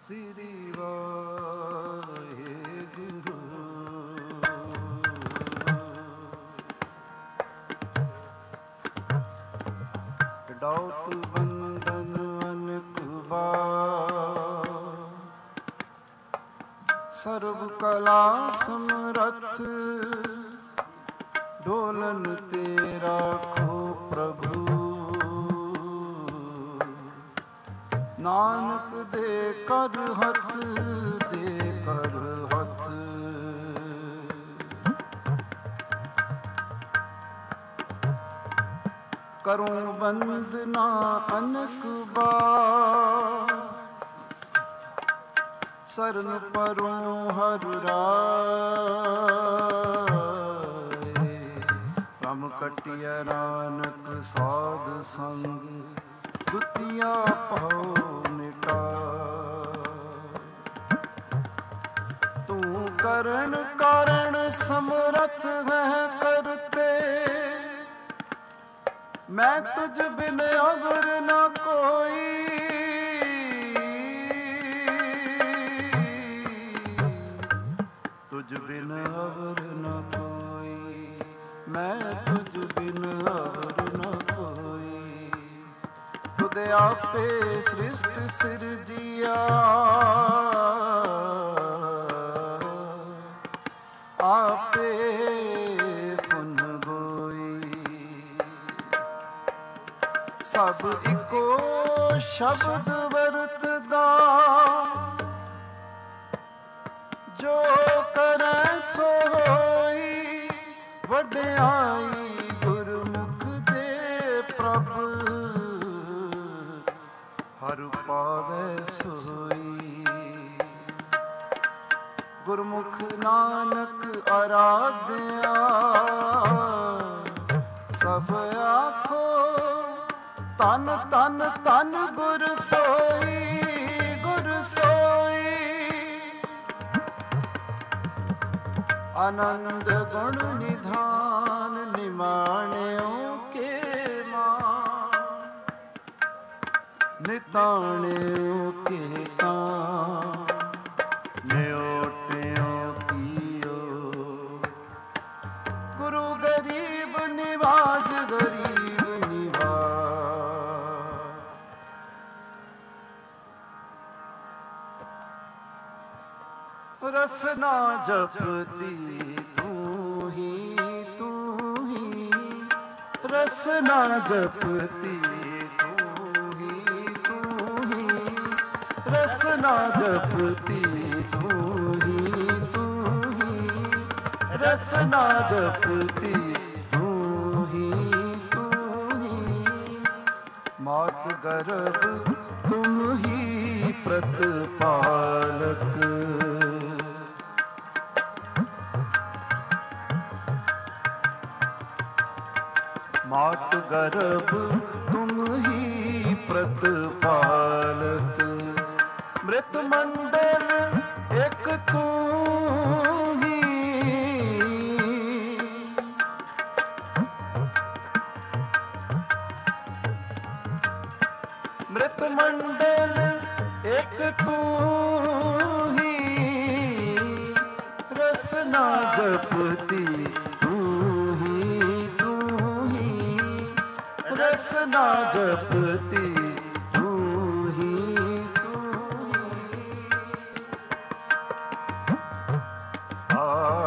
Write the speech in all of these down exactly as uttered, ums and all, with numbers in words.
Shri Waheguru. Doubt बंधन अनकुबार, सर्व कला समरथ, ढोलन तेरा खो प्रभु। नानक दे कर हथ, दे कर हथ। करूं वंदना अनक बार, शरण परूं हर राय। राम कटिया नानक साध संग, दुतिया पाओ मिटा। तू करण कारण समरथ है करते, मैं तुझ बिन अवर न कोई। तुझ बिन अवर न कोई, मैं तुझ बिन अवर न कोई। तुद आपे सृष्टि सिरजिया, आपे पुन बोई। सब इको शब्द वरतदा, जो करे सो होई। वड्याई गुरमुख दे प्रभ, हर पावै सोई। गुरमुख नानक आराध्या, सब आखो तन तन तन गुर सोई, गुर सोई। आनंद गुण निधान, निमाण्यों के मान। निताण्यों के तान, न्योट्यों कियो। गुरु गरीब निवाज, गरीब निवाज। रसना जपती तू ही तू ही, रसना जपती तू ही तू ही। रसना जपती तू ही तू ही, रसना जपती तू ही तू ही। मात गर्भ तुम ही प्रतिपालक, मात गर्भ तुम ही प्रतिपालक। मृत मंडल एक तू ही, मृत मंडल एक तू ही। रसना जपती तू ही तू ही, रसना जपती तू ही तू ही। आ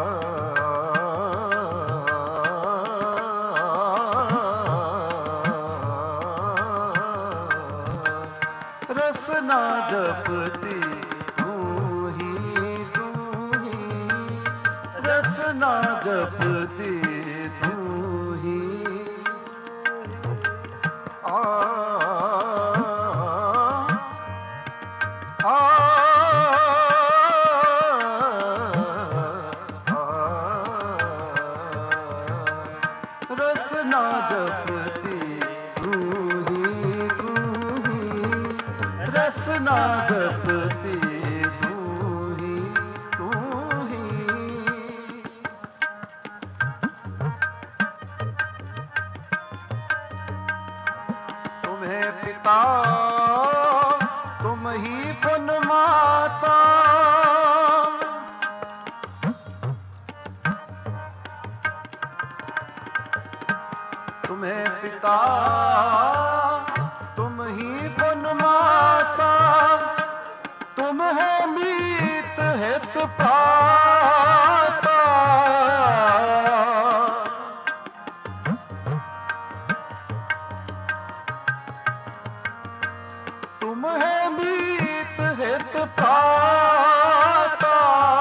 रसना जपती तू ही तू ही, रसना जपती तू ही। आ आ रसना जपती तू ही तू ही, रसना जपती तू ही तू ही। तुम्हें पिता तुम ही पुन माता, तुम्हें पिता तुम ही पुन माता, तुम है मीत हित पाता। तुम है मीत हित पाता,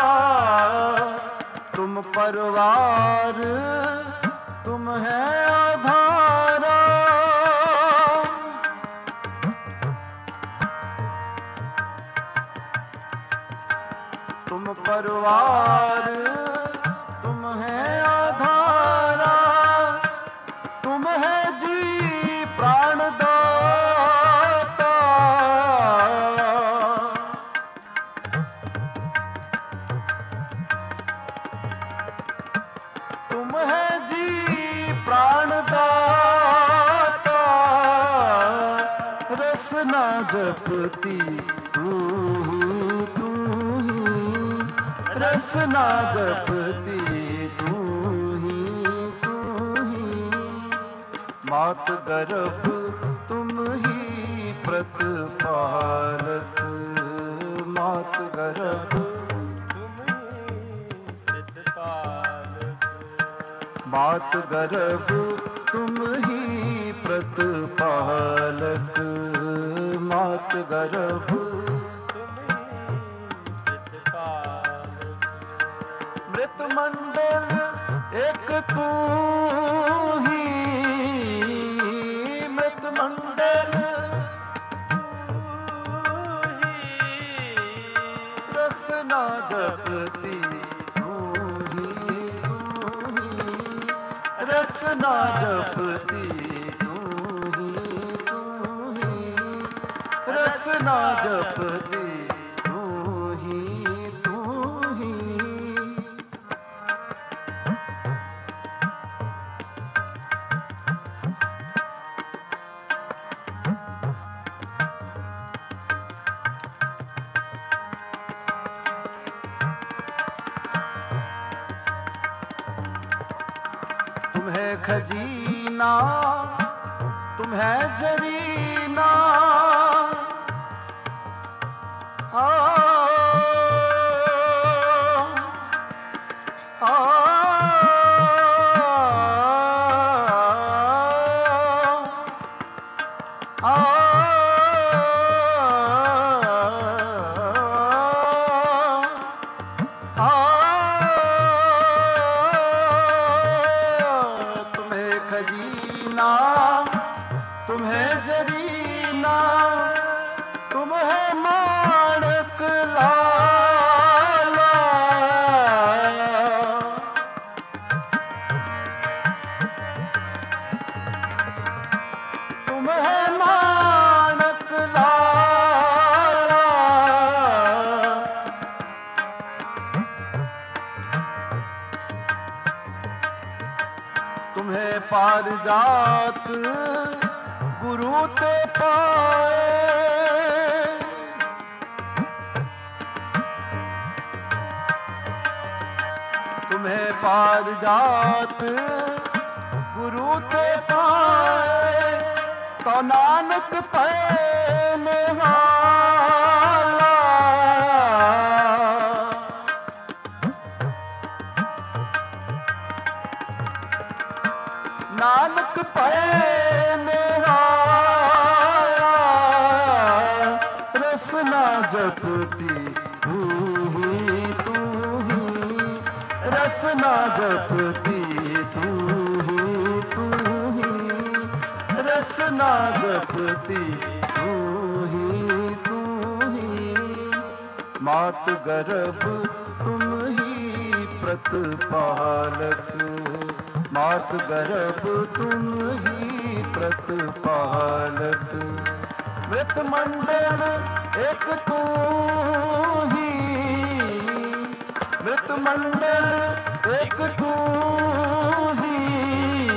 तुम परवार तुम है आधारा। तुम परवार तुम है आधारा, तुम है जी प्राण दाता। तुम है जी प्राण दाता, रसना जपती तू ही तू ही, रसना जपती तू ही तू ही। मात गर्भ तुम ही प्रतिपालक, मात गर्भ मात गर्भ तुम ही प्रतिपालक, मात गर्भ मृत मंडल एक तू ही, मृत मंडल रसना जपती रसना जपती तू ही तू ही, रसना जपती तू ही तू ही। तुम है खजीना तुम है जरीना, आ, आ, आ, खजीना तुम है जरीना, तुम है माणक लाला। तुम है माणक लाला, तुम्हें पारिजात गुरु ते पाए, तुम्हें पारिजात गुरु ते पाए, तो नानक पैने वाला। नानक पैने वाला, रसना जपती तू ही तू ही, रसना जपती तू ही तू ही, रसना जपती तू ही तू ही। मात गर्भ तुम ही प्रतिपालक, मात गर्भ तुम ही प्रतिपालक। मृत मंडल एक तू ही, मृत मंडल एक तू ही।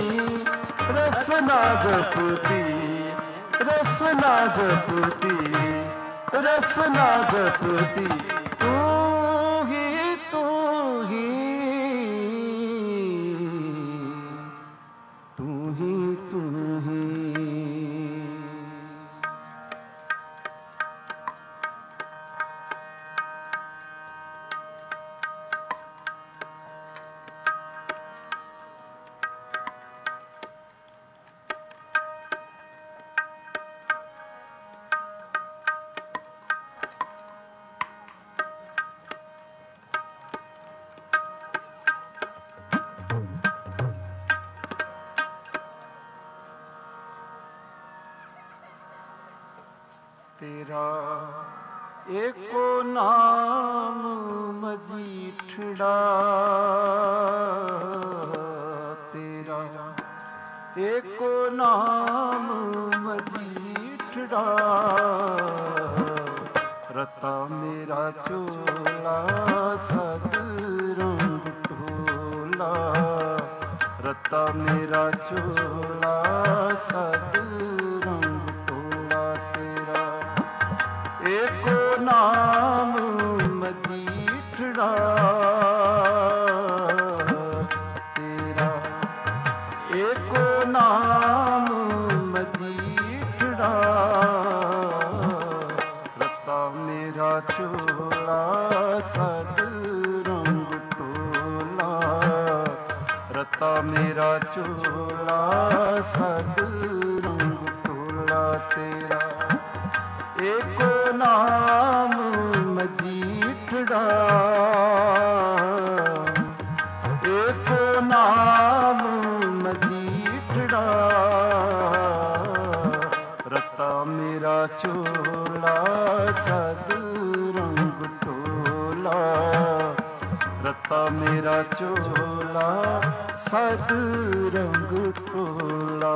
रसना जपती रसना जपती ਰਸਨਾ ਜਪਦੀ ਤੂੰ ਹੀ ਤੂੰ ਹੀ ਤੂੰ ਹੀ ਤੂੰ ਹੀ। तेरा एको नाम मजीठड़ा, तेरा एको नाम मजीठड़ा, रता मेरा चोला सद रंग ढोला, रता मेरा चोला सद रंग ढोला। तेरा एको नाम मजीठड़ा, तेरा एको नाम मजीठड़ा, रता मेरा चोला सद रंग ढोला, रता मेरा चोला सद रंग ढोला। तेरा एको नाम मजीठड़ा, एको नाम मजीठड़ा, रता मेरा चोला सद रंग ढोला, रता मेरा चोला सद रंग ढोला।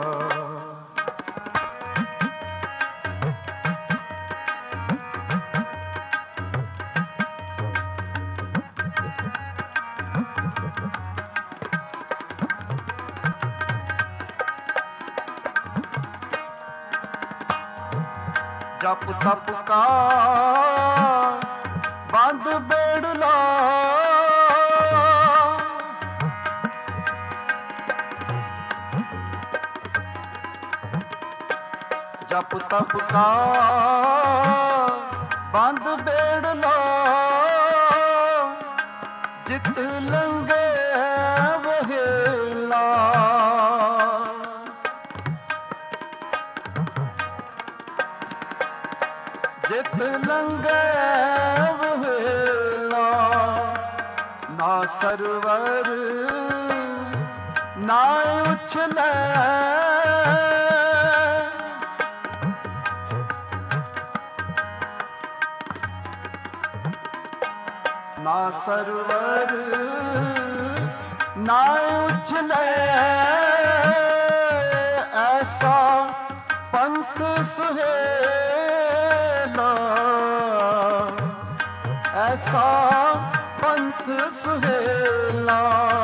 जप तप का बंद बेड़ला, जप तप का बंद बेड़ला, जित लंगे वहेला, जित लंगे वहेला, ना सरवर ना उछले, ना सरवर ना उछले, ऐसा पंथ सुहेला, ऐसा पंथ सुहेला,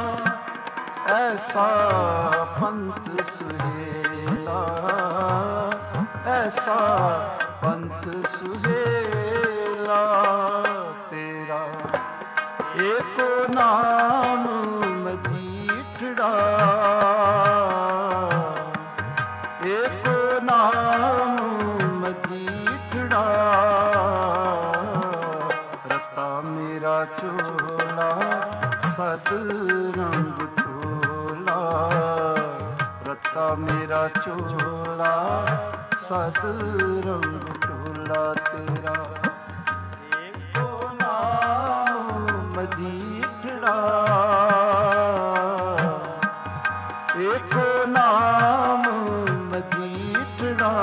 ऐसा पंथ सुहेला, ऐसा पंथ सुहेला। तेरा एको नाम मजीठड़ा, एको नाम मजीठड़ा, रता मेरा चोला सद रंग ढोला, रता मेरा चोला सद रंग ढोला। तेरा एको नाम मजीठड़ा, एको नाम मजीठड़ा,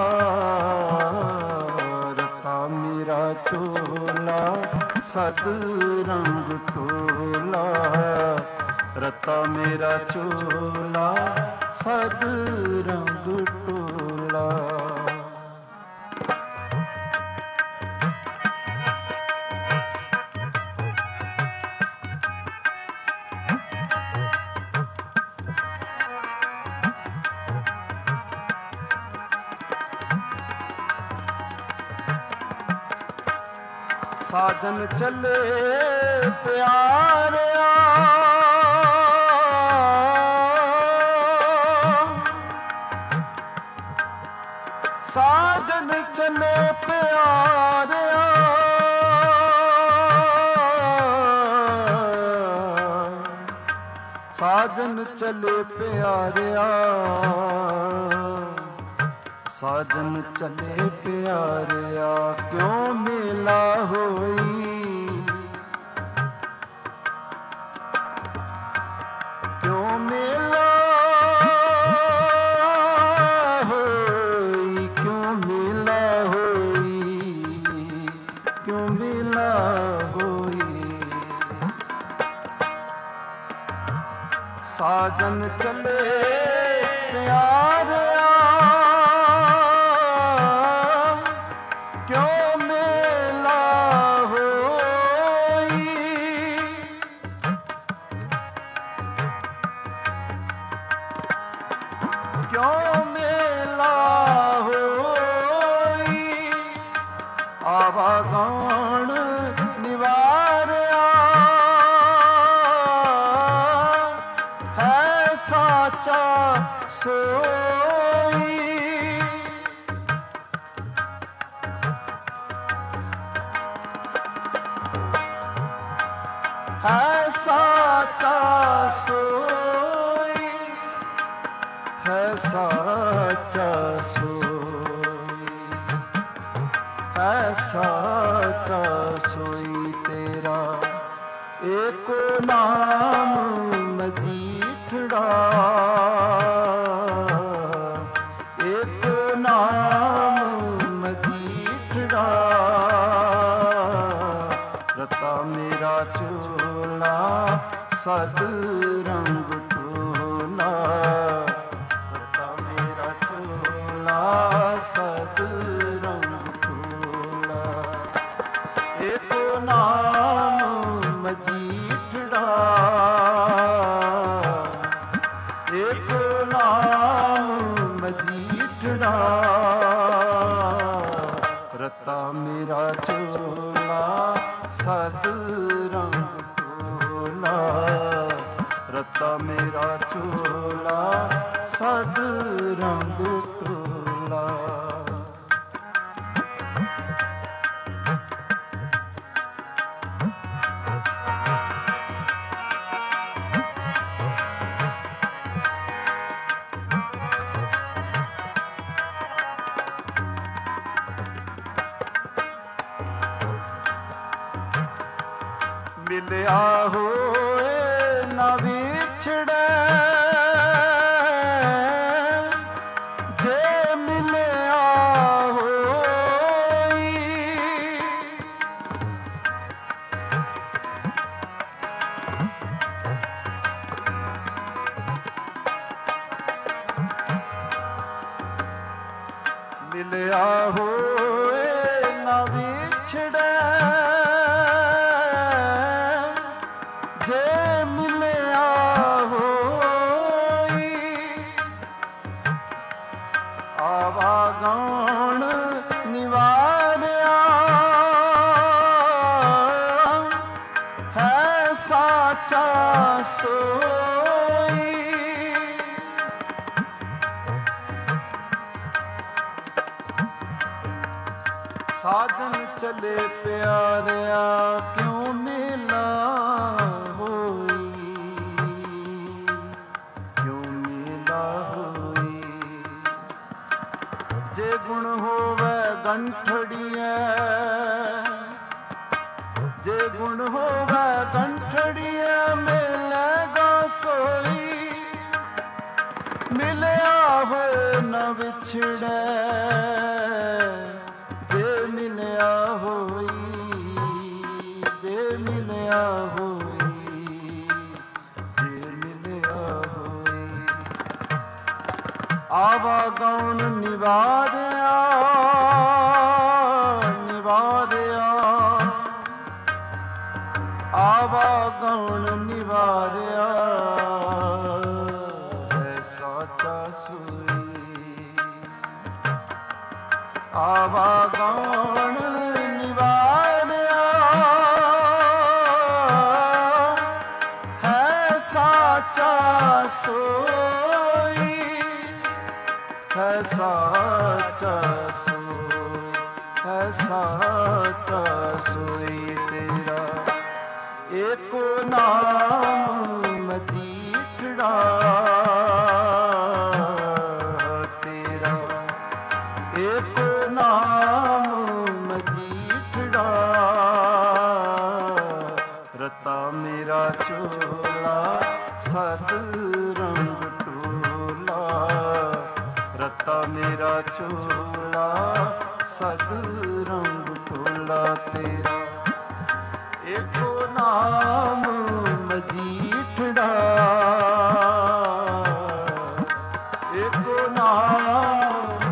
रता मेरा चोला सद रंग ढोला, रता मेरा चोला सद रंग ढोला। ਸਾਜਨ ਚੱਲੇ ਪਿਆਰਿਆ ਸਾਜਨ ਚੱਲੇ ਪਿਆਰਿਆ ਸਾਜਨ ਚੱਲੇ ਪਿਆਰਿਆ ਸਾਜਨ ਚੱਲੇ ਪਿਆਰਿਆ ਕਿਉਂ ਮੇਲਾ ਹੋਈ ਕਿਉਂ ਮੇਲਾ ਹੋਈ ਕਿਉਂ ਮੇਲਾ ਹੋਈ ਕਿਉਂ ਮੇਲਾ ਹੋਈ ਸਾਜਨ ਚੱਲੇ ਪਿਆਰਿਆ ਕਿਉਂ ਮੇਲਾ ਹੋਈ ਆਵਾਗਾਣ ਨਿਵਾਰਿਆ ਹੈ ਸਾਚਾ ਸੋਈ ਹੈ ਸਾਚਾ ਸੋਈ ਹੈ ਸਾਚਾ ਸੋਈ ਹੈ ਸਾਚਾ ਸੋਈ ਤੇਰਾ ਏਕੋ ਨਾਮ ਮਜੀਠੜਾ ਏਕੋ ਨਾਮ ਮਜੀਠੜਾ ਰਤਾ ਮੇਰਾ ਚੋਲਾ ਸਦ ਰੰਗ ਢੋਲਾ ਸਤ ਰੰਗ ਢੋਲਾ ਏਕੋ ਨਾਮ ਮਜੀਠੜਾ ਏਕੋ ਨਾਮ ਮਜੀਠੜਾ ਰਤਾ ਮੇਰਾ ਚੋਲਾ ਸਤ ਰੰਗ ਢੋਲਾ ਰਤਾ ਮੇਰਾ ਚੋਲਾ ਸਤ ਰੰਗ ਢੋਲਾ ਮਿਲਿਆ ਹੋਏ ਨਾ ਵਿਛੜੇ ਜੇ ਮਿਲਿਆ ਹੋਈ ਮਿਲਿਆ ਹੋਏ ਨਾ ਵਿਛੜੇ ਜੇ ਮਿਲਿਆ ਹੋਈ ਆਵਾਗਾਣ ਨਿਵਾਰਿਆ ਹੈ ਸਾਚਾ ਸੋਈ ਸਾਜਨ ਚੱਲੇ ਪਿਆਰਿਆ ਕਿਉਂ ਮੇਲਾ ਹੋਈ ਕਿਉਂ ਮੇਲਾ ਹੋਈ ਜੇ ਗੁਣ ਹੋਵੇ ਗੰਠੜੀਐ ਜੇ ਗੁਣ ਹੋਵੇ ਗੰਠੜੀਐ ਮਿਲੇਗਾ ਸੋਈ ਮਿਲਿਆ ਹੋਏ ਨਾ ਵਿਛੜੇ ਜੇ ਮਿਲਿਆ ਹੋਈ ਜੇ ਮਿਲਿਆ ਹੋਈ ਜੇ ਮਿਲਿਆ ਹੋਈ ਆਵਾਗਾਣ ਨਿਵਾਰਿਆ ਨਿਵਾਰਿਆ ਆਵਾਗਾਣ ਨਿਵਾਰਿਆ ਹੈ ਸਾਚਾ ਸੋਈ ਆਵਾਗਾਣ ਨਿਵਾਰਿਆ सोई है साचा सोई है साचा सोई तेरा एको नाम मजीठड़ा तेरा एको नाम मजीठड़ा रता मेरा चोला सद रंग टोला रता मेरा चोला सद रंग टोला तेरा एको नाम मजीठड़ा एको नाम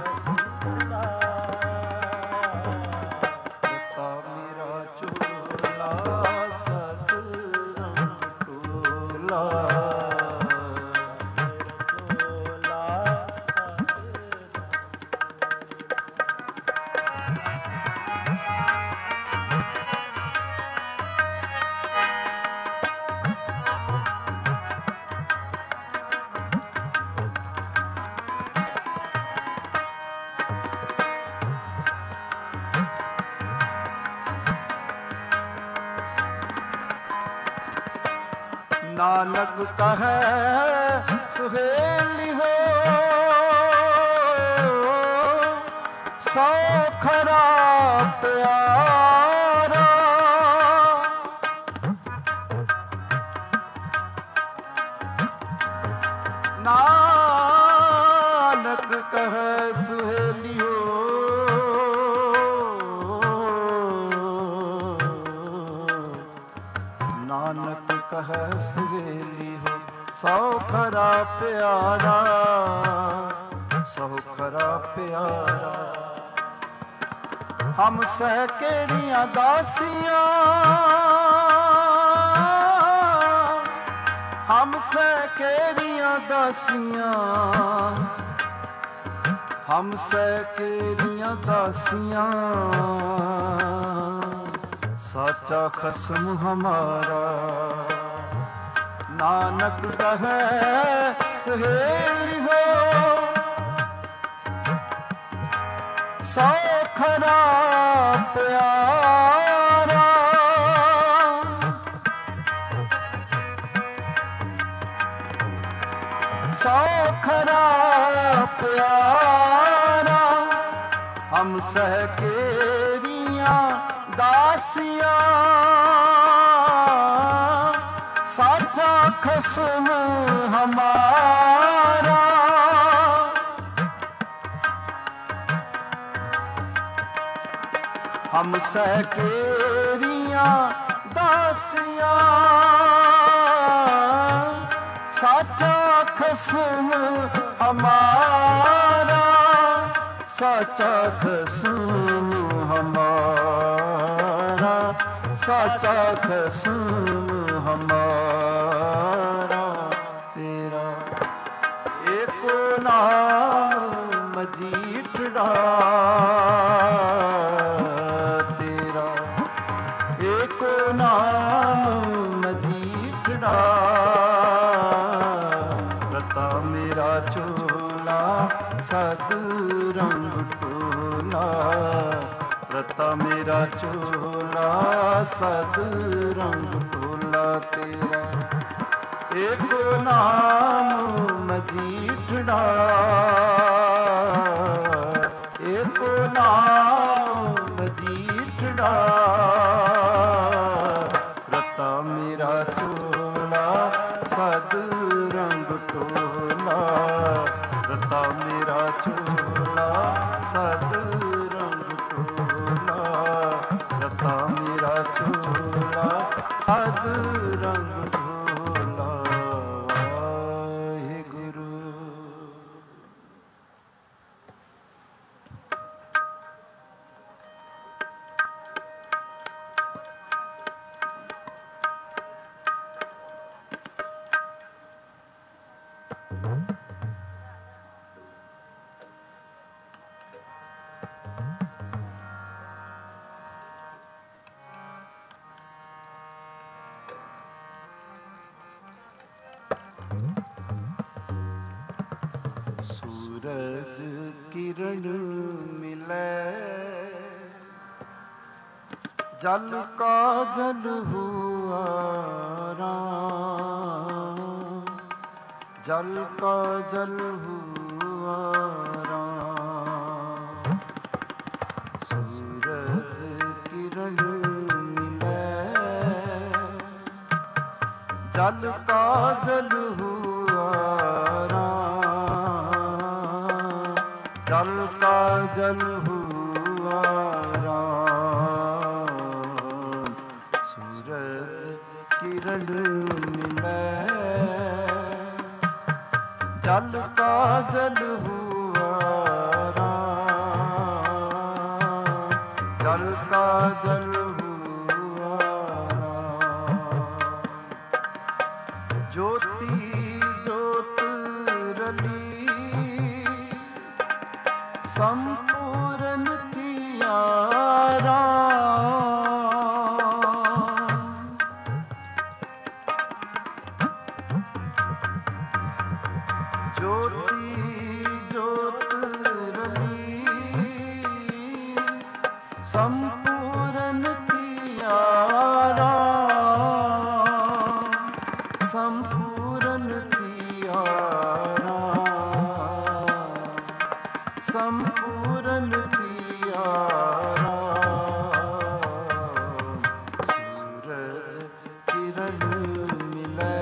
रता मेरा चोला सद रंग टोला नानक कहे सुहेली हो सौ खरा प्यारा नानक कहे सुहेली हो नानक कहे सुहेली हो सौ खरा प्यारा सौ खरा प्यारा हम सह केरियां दासियां हम सह केरियां दासियां हम सह केरियां दासियां साचा खसम हमारा नानक कहे सहेली हो सौ खरा प्यारा सौ खरा प्यारा हम सह केरियां दासियां साचा खसम हमारा हम सह केरियां दासियां साचा खसम हमारा साचा खसम हमारा साचा खसम हमारा तेरा एको नाम मजीठड़ा तेरा एको नाम मजीठड़ा रता मेरा चोला सद रंग टोला रता मेरा चोला सद रंग टोला तेरा एको नाम मजीठड़ा एको नाम मजीठड़ा रता मेरा चोला सद रंग टोला रता मेरा चोला सद रंग टोला रता मेरा चोला सद रंग टोला वाहिगुरू। सूरज किरण मिले, जल का जल हुआ राम, जल का जल हुआ राम। सूरज किरण मिले, जल का जल हुआ राम, जल का जल हुआ राम। सूरज किरण मिले, जल का जल हुआ राम, जल का जल हुआ राम। ज्योति ज्योत रली, संपूर्ण तिया राम। ज्योति ज्योत रली, संपूर्ण तिया राम, संपूर्ण तिया राम, संपूर्ण तिया राम। सूरज किरण मिले,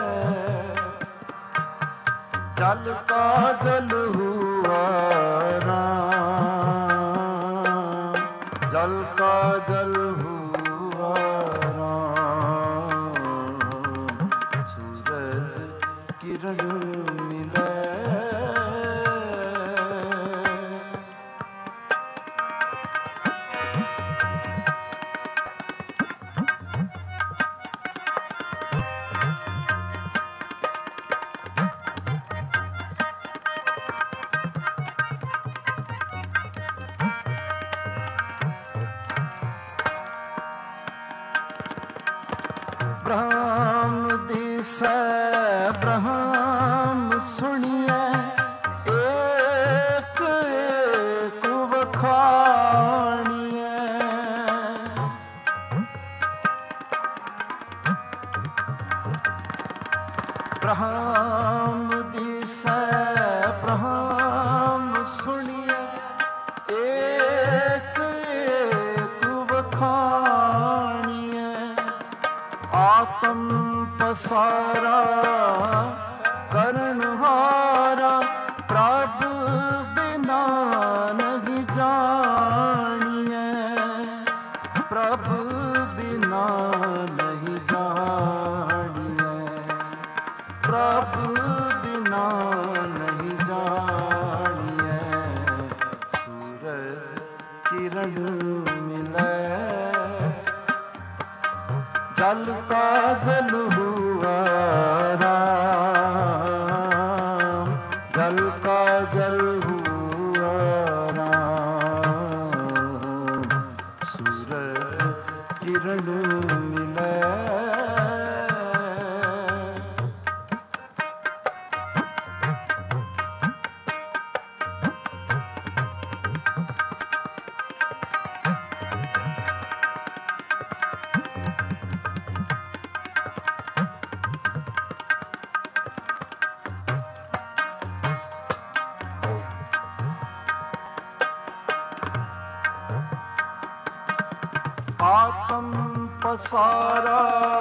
जल का जल हुआ राम, जल का जल हुआ राम। सूरज किरण मिले, ब्रह्म दिसै ब्रह्म सुनिए, एक एक वखाणिए। ब्रह्म दिसै ब्रह्म सुनिए, एक एक वखाणिए। आत्म पसारा कर्णहारा, प्रभु बिना नहीं जानिए, प्रभु बिना नहीं जानिए, प्रभु बिना नहीं जानिए। सूरज किरण मिले, जल का जल हुआ राम, जल का जल हुआ राम। सूरज किरण मिले, आत्म पसारा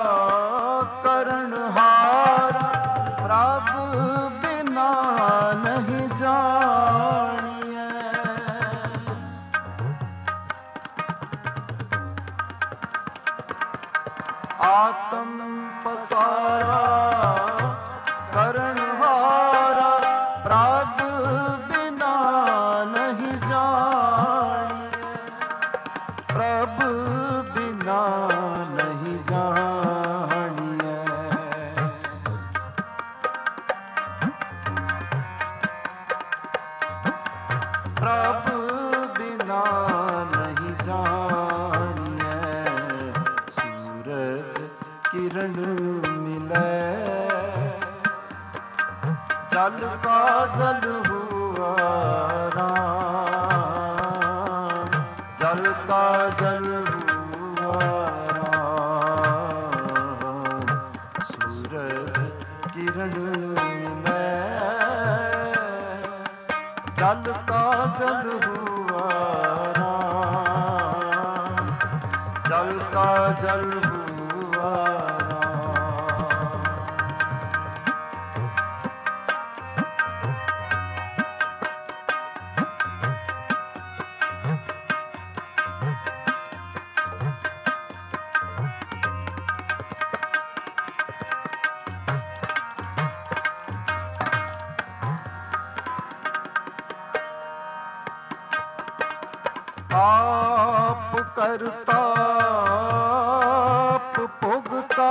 कर्णहारा, प्रभु बिना नहीं जानिए। आत्म पसारा कर्णहारा, प्रभु बिना नहीं जानिए, प्रभु बिना नहीं जानिए। प्रभु बिना नहीं जानिए। सूरज किरण मिले, जल का जल हुआ जल हुआ आप करता आप भोगता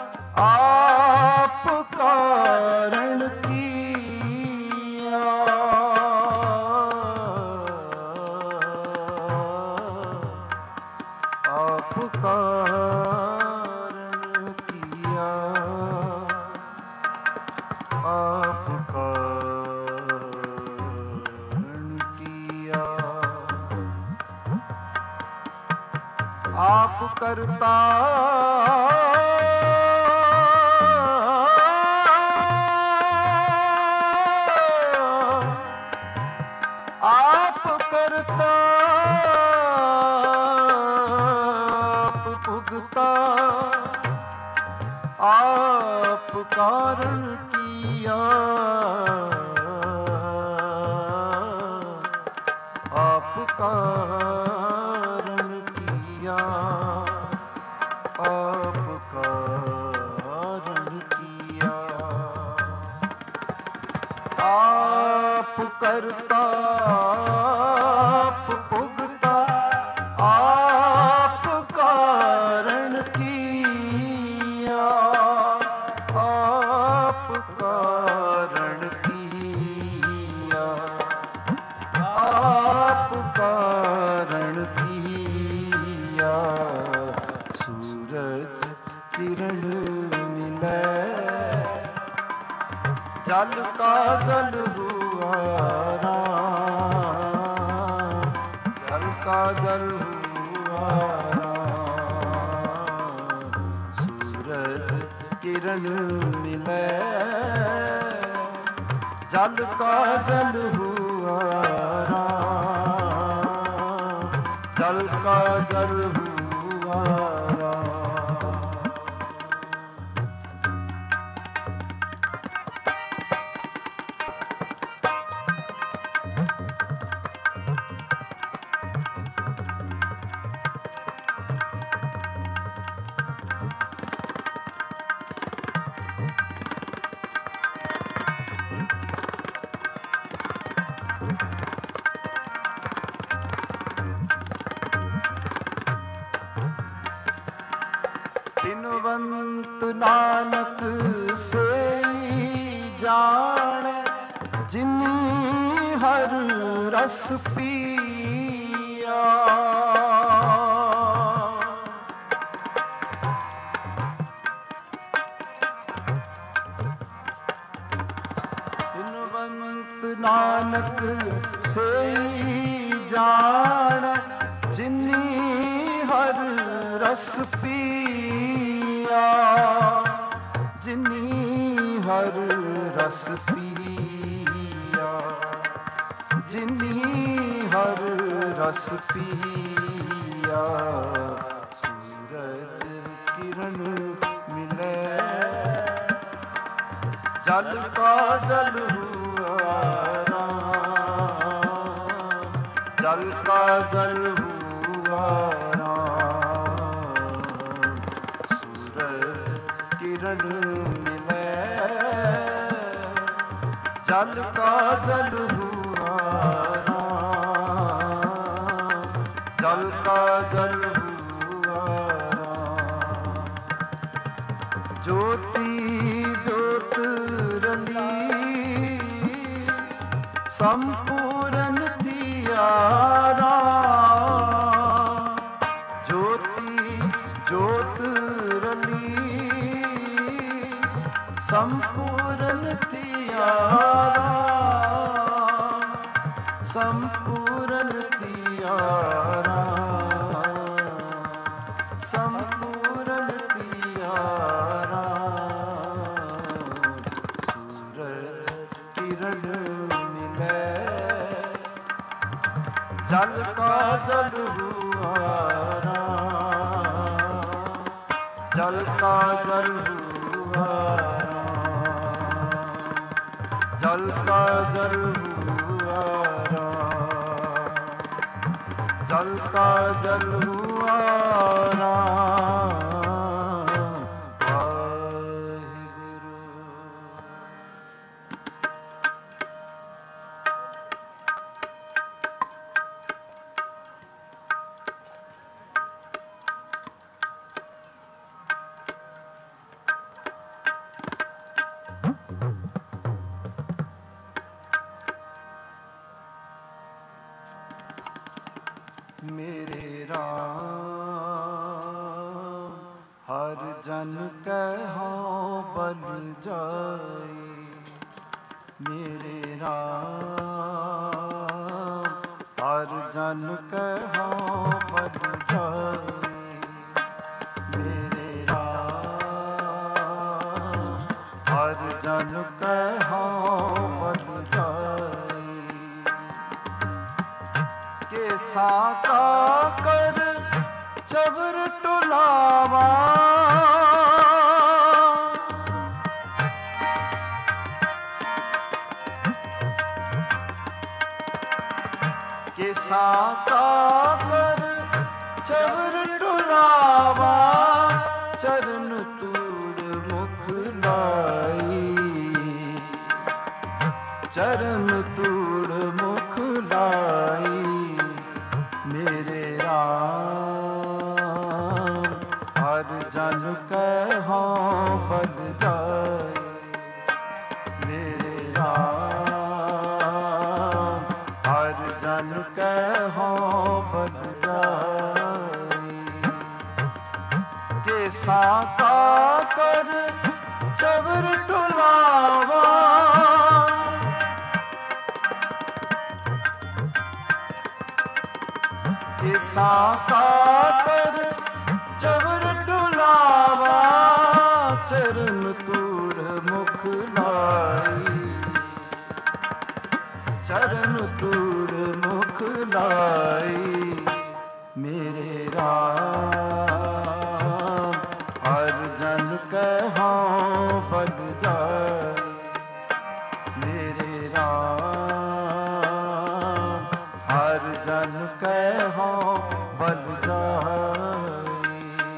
आप कारण किया आप कारण किया आप कारण किया आप करता आप करता आप भुगता आप कारण किया आप कारण किया आप कारण किया आप करता आप भुगता आप कारण किया आप कारण किया आप कारण किया सूरज किरण मिले जल का जल हुआ राम जल का जल हुआ राम सूरज किरण मिले जल का जल हुआ राम जल का जल हुआ राम बिनवंत नानक से जान जिनी हर रस पिया बिनवंत नानक से जान जिनी हर रस पिया जिनी हर रस पिया जिनी हर रस पिया सूरज किरण मिले जल का जल हुआ राम जल का जल हुआ किरण मिले जल का जल हुआ राम जल का जल हुआ राम ज्योति ज्योत रली संपूर्ण दिया राम ज्योति ज्योत रली संपूर्ण तियारा संपूर्ण तियारा संपूर्ण तियारा सूरज किरण मिले जल का जल हुआ राम जल का जल हुआ राम, जल का जल हुआ राम, जल का जल हुआ राम। मेरे राम हर जन कहो बल जाई, मेरे राम हर जन कहो बल जाई, मेरे राम हर जन कहो बल जाई। केसा का कर चबर टुलावा, केसा का कर चबर टुलावा, चरण तूड़ मुख लाई, चरण तूड़ मुख लाई। मेरे राम हर जन कहो बल जाई, मेरे राम हर जन कहो बल जाई। केसा का कर चबर टुलावा, केसा का कर चबर टुलावा, चरण तूड़ मुख लाई, चरण तूड़ मुख लाई। मेरे राम हर जन कहो बल जाई, मेरे राम हर जन कहो बल जाई।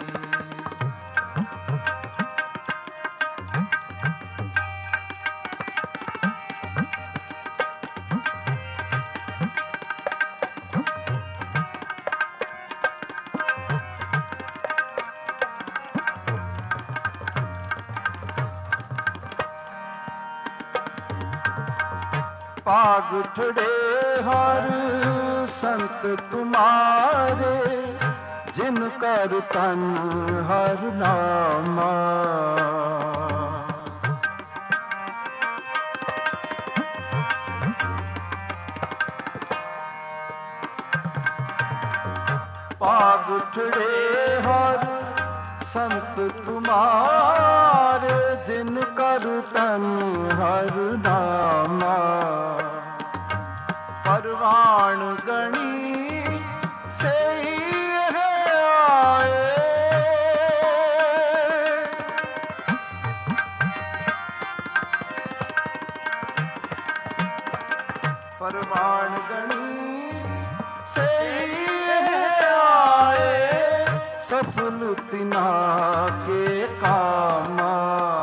पाग उठड़े हर संत तुम्हारे, जिन कर तन हर नामा, पाग उठड़े हर संत तुम्हारे, जिन कर तन हर नामा। परवान गणी से है आए, परवान गणी से है आए, सफल तिना के कामा,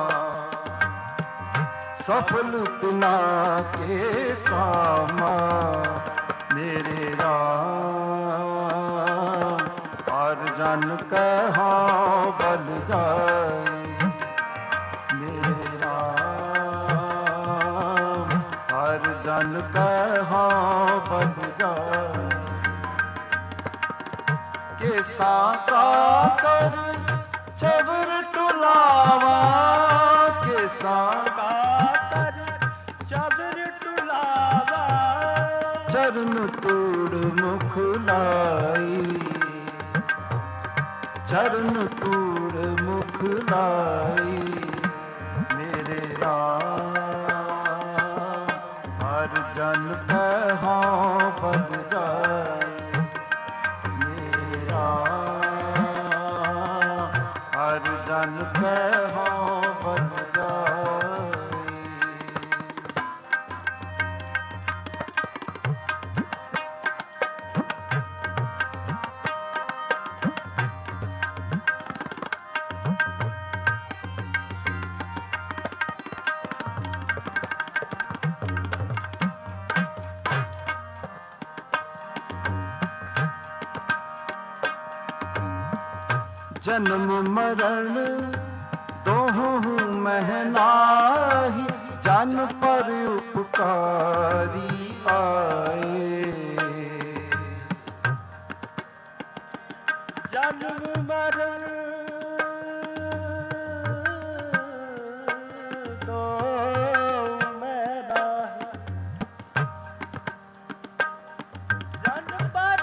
सफल तिना के कामा। मेरे राम हर जन कहो बल जाई, मेरे राम हर जन कहो बल जाई। केसा का कर चबर टुलावा, केसा का कर चबर टुलावा, चरण तूड़ मुख लाई, चरण तूड़ मुख लाई। मेरे राम हर जन कहो बल जाई, मेरे राम हर जन कहौं बन जाई। जन्म मरण दोहूं मह नाहि, जन पर उपकारी आए। जन्म मरण दोहूं मह नाहि, जन पर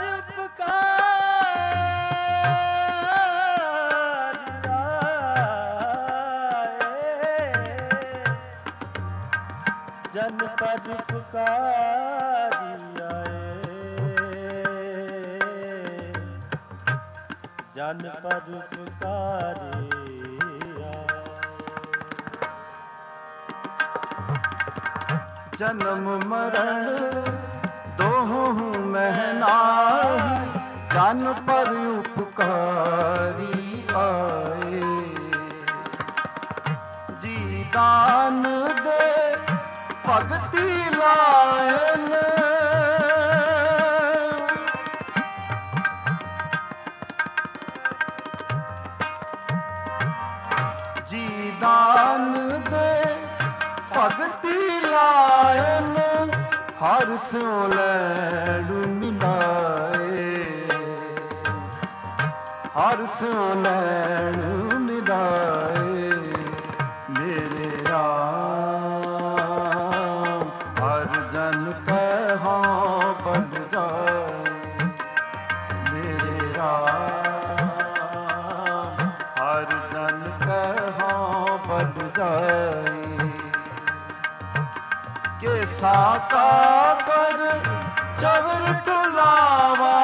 जन पर पुकारी आए, जन पर पुकारी आए। जन्म मरण दोहूं मह नाहि, जन पर उपकारी आए। जी दान दे भगति लायन, जी दान दे भगति लायन, हर स्यों लैणु मिलाए, हर स्यों लैणु मिलाए। मेरे राम हर जन कहौं बन जाए। मेरे राम हर जन कहौं बन जाए। के साका कर चवर टुलावा,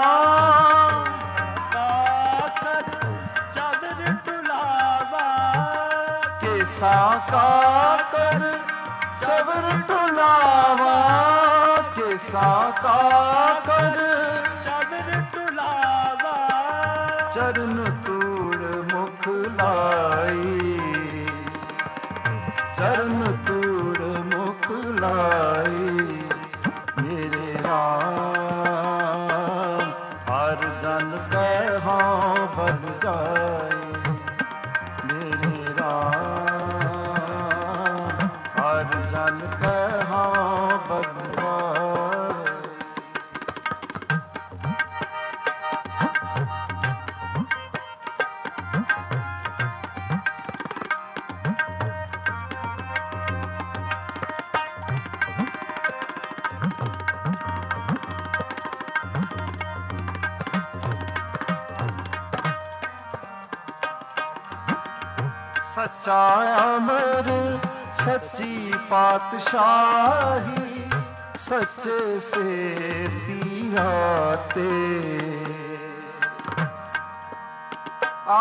चवर टुलावा। के साका कर चवर टुलावा, के साका कर चवर टुलावा। चरण तूड़ मुख लाई, चरण तूड़ मुख लाई। मेरे राम हर जन कहौं बन जाए। मेरे राम हर जन कहौं बन जाए। सच्चा अमर सच्ची पातशाही, सच्चे से तीराते। आ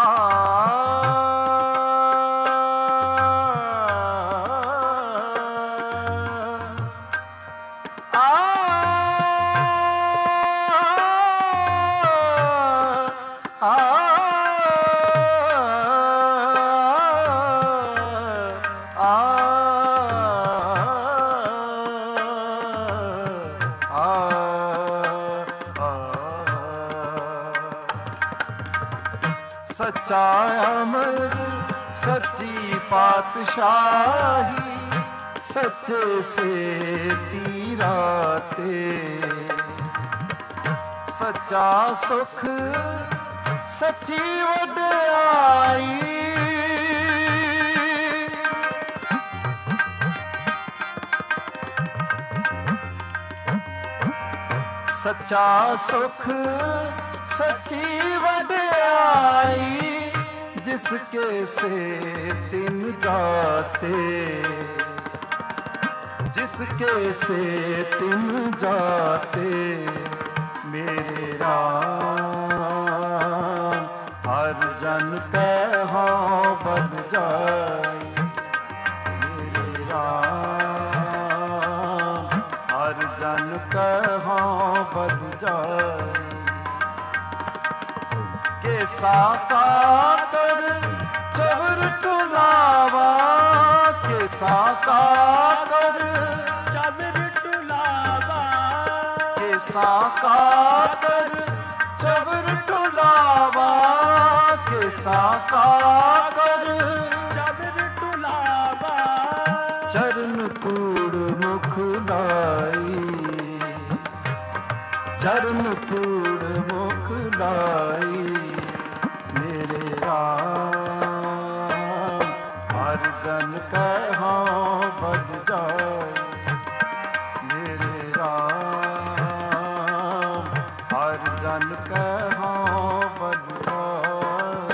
सच्चा अमर सच्ची पातशाही, सच्चे से तीराते। सच्चा सुख सच्ची वड्याई, सच्चा सुख सच्ची वड्याई। जिसके से तिन जाते, जिसके से तिन जाते। मेरे राम हर जन कहौं ਜਾਏ। ਮੇਰੇ ਰਾਮ ਹਰ ਜਨ ਕਹਾਂ ਬਲ ਜਾਏ। ਕੇਸਾ ਕਾ ਕਰ ਚਵਰ ਟੁਲਾਵਾ, ਕੇਸਾ ਕਾ ਕਰ ਚਵਰ ਟੁਲਾਵਾ, ਕੇਸਾ ਕਾ ਕਰ ਚਵਰ ਟੁਲਾਵਾ, ਕੇਸਾ ਕਾ ਕਰ ਚਵਰ ਟੁਲਾਵਾ। ਚਰਨ ਕੂੜ ਮੁਖ ਲਾਈ, ਚਰਨ ਕੂੜ ਮੁਖ ਲਾਈ। ਮੇਰੇ ਰਾਮ ਹਰ ਜਨ ਕਹਾਂ ਬਲ ਜਾਏ। ਮੇਰੇ ਰਾਮ ਹਰ ਜਨ ਕਹਾਂ ਬਲ ਜਾਏ।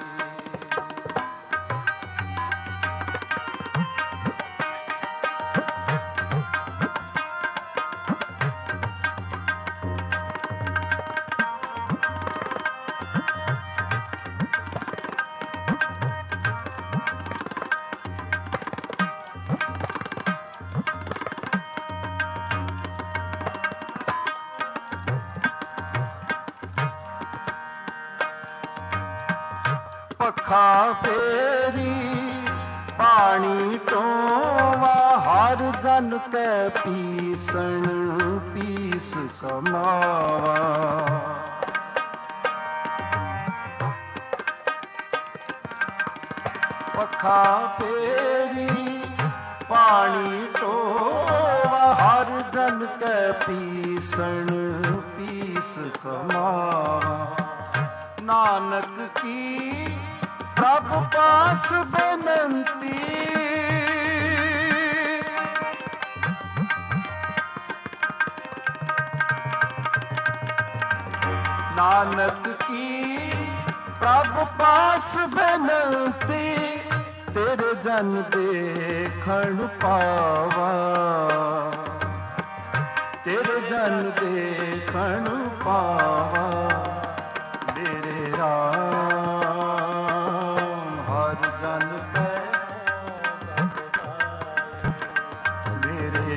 ਪੱਖਾ ਫੇਰੀ ਪਾਣੀ ਟੋਵਾ, ਹਰ ਜਨ ਕੈ ਪੀਸਣ ਪੀਸ ਸਮਾਵਾ। ਪੱਖਾ ਫੇਰੀ ਪਾਣੀ ਟੋਵਾ, ਹਰ ਜਨ ਕੈ ਪੀਸਣ ਪੀਸ ਸਮਾਵਾ। ਨਾਨਕ ਕੀ ਪ੍ਰਭ ਪਾਸ ਬੇਨੰਤੀ, ਨਾਨਕ ਕੀ ਪ੍ਰਭ ਪਾਸ ਬੇਨੰਤੀ। ਤੇਰੇ ਜਨ ਦੇਖਣ ਪਾਵਾ, ਤੇਰੇ ਜਨ ਦੇਖਣ ਪਾਵਾ। ਮੇਰੇ ਰਾਮ ਹਰ ਜਨ ਕੈ, ਮੇਰੇ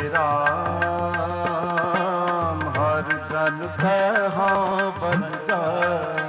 ਰਾਮ ਹਰ ਜਨ ਕੈ ਹਾਂ ਬਲ ਜਾਏ।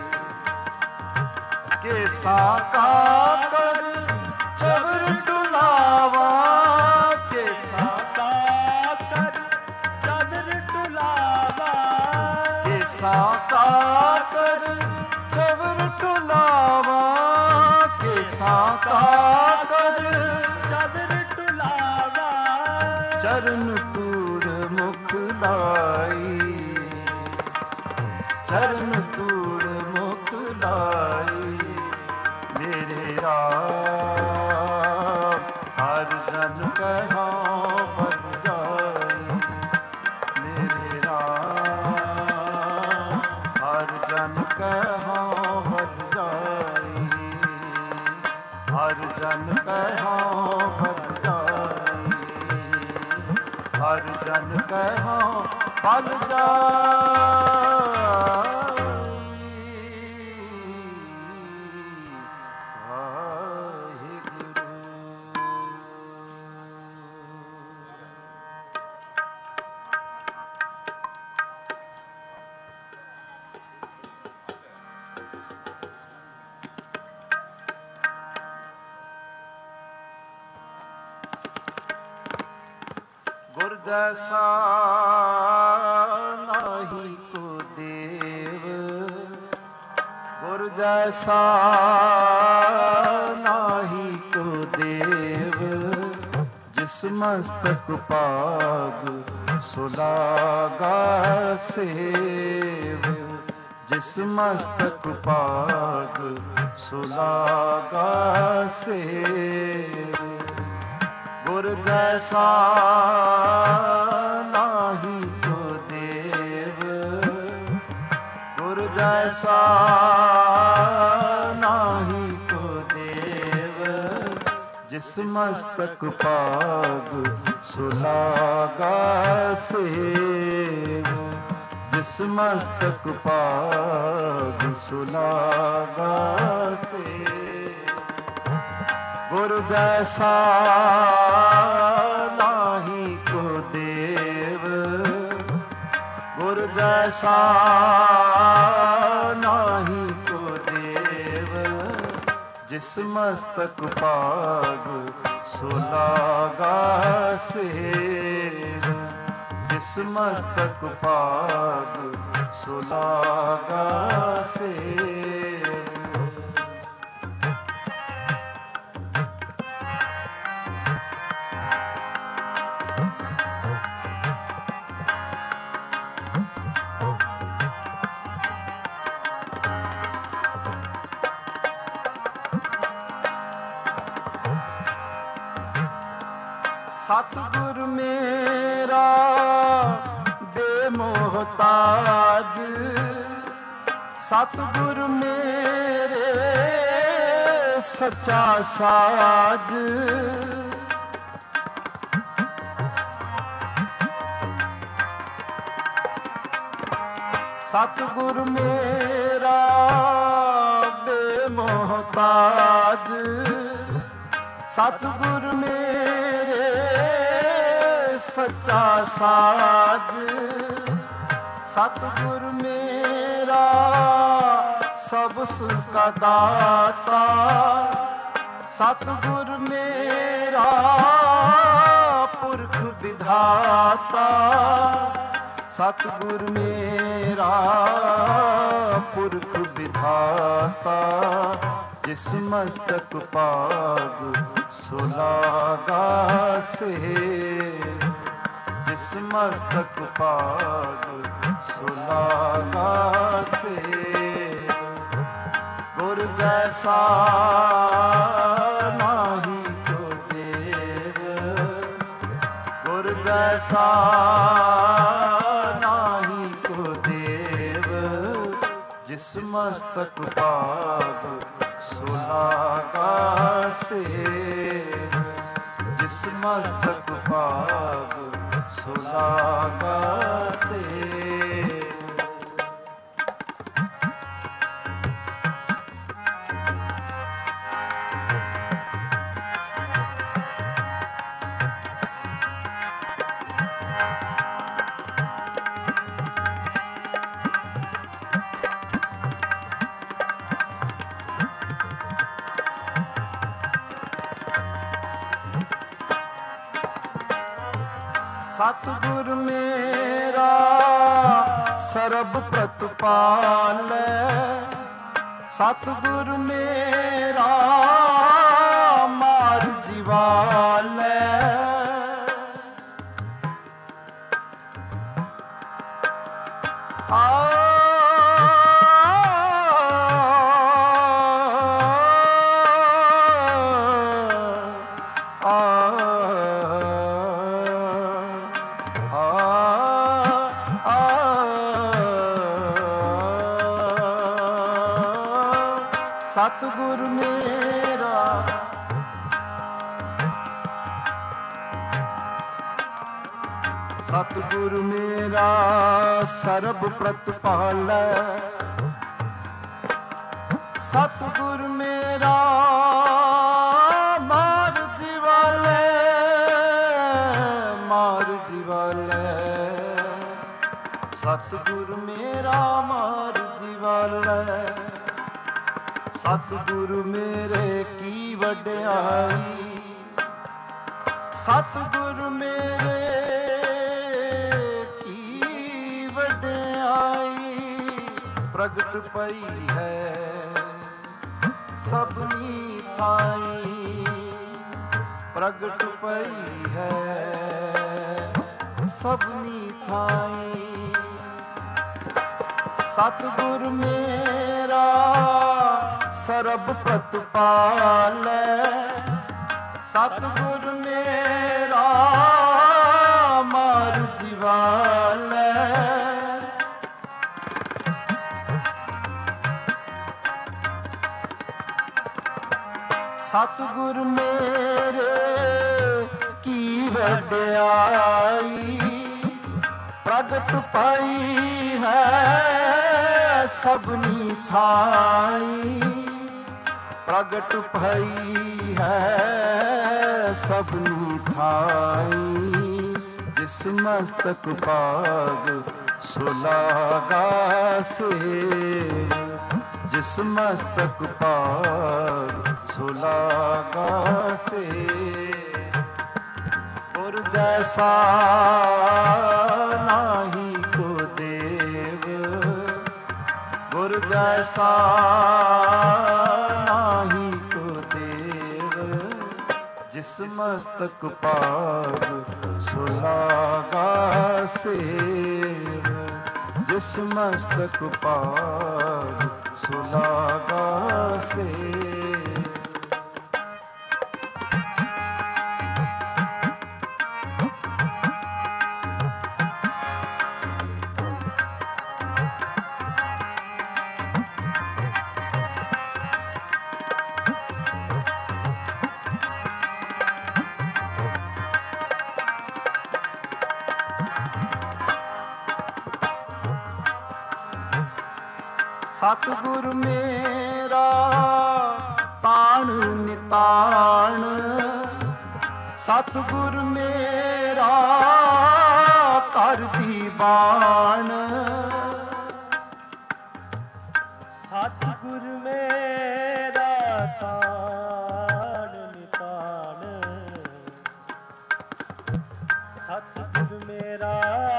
ਕੇਸਾ ਕਾ ਕਰ ਚਵਰ ਟੁਲਾਵਾ, ਕੇਸਾ ਕਾ ਕਰ ਚਵਰ ਟੁਲਾਵਾ, ਕੇਸਾ ਕਾ ਕਰ ਚਵਰ ਟੁਲਾਵਾ, ਕੇਸਾ ਕਾ ਕਰ ਚਵਰ ਟੁਲਾਵਾ। ਚਰਨ ਤੂੜ ਮੁਖ ਲਾਈ, ਚਰਨ ਤੂੜ ਮੁਖ ਲਾਈ। ਮੇਰੇ ਰਾਮ ਹਰ ਜਨ ਕਹਾਂ ਬਲ ਜਾਏ। ਮੇਰੇ ਰਾਮ ਹਰ ਜਨ ਕਹਾਂ ਬਲ ਜਾਏ, ਹਰ ਜਨ ਕਹਾਂ ਬਲ ਜਾਏ, ਹਰ ਜਨ ਕਹਾਂ ਬਲ ਜਾਏ। ਗੁਰ ਜੈਸਾ ਨਾਹੀ ਕੋ ਦੇਵ, ਗੁਰ ਜੈਸਾ ਨਾਹੀ ਕੋ ਦੇਵ। ਜਿਸ ਮਸਤਕ ਭਾਗ ਸੁਲਾਗਾ ਸੇਵ, ਜਿਸ ਮਸਤਕ ਭਾਗ ਸੁਲਾਗਾ ਸੇਵ। ਗੁਰ ਜੈਸਾ ਨਾਹੀ ਕੋ ਦੇਵ, ਗੁਰ ਜੈਸਾ ਨਾਹੀ ਕੋ ਦੇਵ। ਜਿਸ ਮਸਤਕ ਭਾਗ ਸੁਲਾਗਾ ਸੇਵ, ਜਿਸ ਮਸਤਕ ਭਾਗ ਸੁਲਾਗਾ ਸੇਵ। गुर जैसा नाही को देव, गुर जैसा नाही को देव, जिस मस्तक पाग सो लागा सेव, जिस मस्तक पाग सो लागा सेव। सतगुर मेरा बेमोहताज, सतगुर मेरे सच्चा साज, सतगुर मेरा बेमोहताज, सतगुर मेरे सच्चा साज, सतगुर मेरा सब सुख का दाता, सतगुर मेरा पुरख विधाता, सतगुर मेरा पुरख विधाता, जिस मस्तक पाग सो लागा सेव, जिस मस्तक पाग सो लागा सेव। गुर जैसा नाही को देव, गुर जैसा नाही को देव, जिस मस्तक पाग सो लागा सेव, जिस मस्तक पाग सो लागा सेव। सतगुर मेरा सरब प्रतिपाल, सतगुर मेरा मार जीवाल, आ सतगुर मेरा सतगुर मेरा सरब प्रतिपाल, सतगुर मेरा मार जीवाल, मार जीवाल, सतगुर मेरा मार जीवाल। सतगुर मेरे की वड्याई, सतगुर मेरे की वड्याई, प्रगट पई है सबनी थाई, प्रगट पई है सबनी थाई। सतगुर मेरा सरब प्रतिपाल, सतगुर मेरा मार जीवाल, सतगुर मेरे की वड्याई, प्रगट पाई है सबनी थाई, ਪ੍ਰਗਟ ਭਈ ਹੈ ਸਭਨੀ ਥਾਈ, ਜਿਸ ਮਸਤਕ ਭਾਗ ਸੋ ਲਾਗਾ ਸੇ, ਜਿਸ ਮਸਤਕ ਭਾਗ ਸੋ ਲਾਗਾ ਸੇ। ਗੁਰ ਜੈਸਾ ਨਾਹੀ ਕੋ ਦੇਵ, ਗੁਰ ਜੈਸਾ ਨਾਹੀ ਕੋ ਦੇਵ, ਜਿਸ ਮਸਤਕ ਭਾਗ ਸੋ ਲਾਗਾ ਸੇਵ, ਜਿਸ ਮਸਤਕ ਭਾਗ ਸੋ ਲਾਗਾ ਸੇਵ। ਸਤਿਗੁਰ ਮੇਰਾ ਤਾਣ ਨਿਤਾਣ, ਸਤਿਗੁਰ ਮੇਰਾ ਘਰ ਦੀਵਾਨ, ਸਤਿਗੁਰ ਮੇਰਾ ਤਾਣ ਨਿਤਾਣ, ਸਤਿਗੁਰ ਮੇਰਾ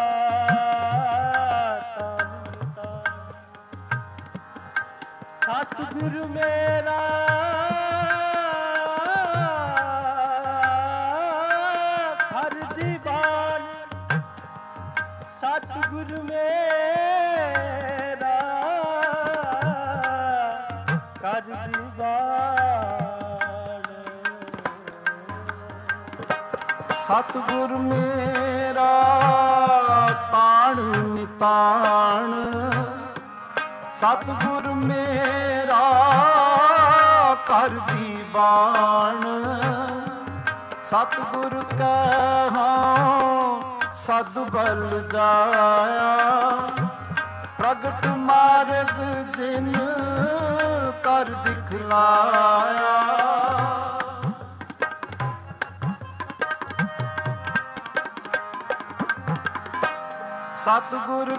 ਸਤਿਗੁਰ ਮੇਰਾ ਘਰ ਦੀਵਾਨ, ਸਤਿਗੁਰ ਮੇਰਾ ਘਰ ਦੀਵਾਨ, ਸਤਿਗੁਰ ਮੇਰਾ ਤਾਣ ਨਿਤਾਣ, ਸਤਿਗੁਰ ਮੇਰਾ ਘਰ ਦੀਵਾਨ, ਸਤਿਗੁਰ ਕਹਾਂ ਸਦ ਬਲ ਜਾਇਆ, ਪ੍ਰਗਟ ਮਾਰਗ ਜਿਨ ਕਰ ਦਿਖਲਾਇਆ। ਸਤਿਗੁਰ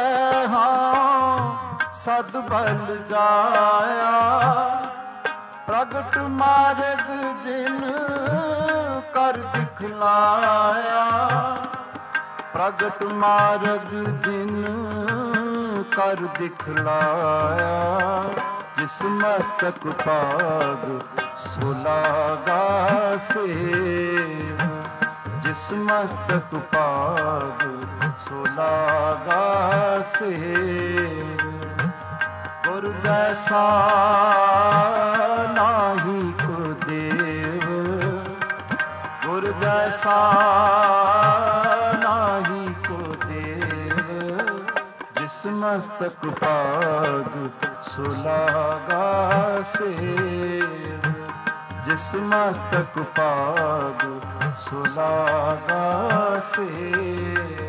ਕਹਾਂ ਸਦ ਬਲ ਜਾਇਆ, ਪ੍ਰਗਟ ਮਾਰਗ ਜਿਨ ਕਰ ਦਿਖਲਾਇਆ, ਪ੍ਰਗਟ ਮਾਰਗ ਜਿਨ ਕਰ ਦਿਖਲਾਇਆ, ਜਿਸ ਮਸਤਕ ਭਾਗ ਸੋ ਲਾਗਾ ਸੇਵ, ਜਿਸ ਮਸਤਕ ਭਾਗ ਸੋ ਲਾਗਾ ਸੇਵ। ਗੁਰ ਜੈਸਾ ਨਾਹੀ ਕੋ ਦੇਵ, ਗੁਰ ਜੈਸਾ ਨਾਹੀ ਕੋ ਦੇਵ, ਜਿਸ ਮਸਤਕ ਭਾਗ ਸੋ ਲਾਗਾ ਸੇਵ, ਜਿਸ ਮਸਤਕ ਭਾਗ ਸੋ ਲਾਗਾ ਸੇਵ।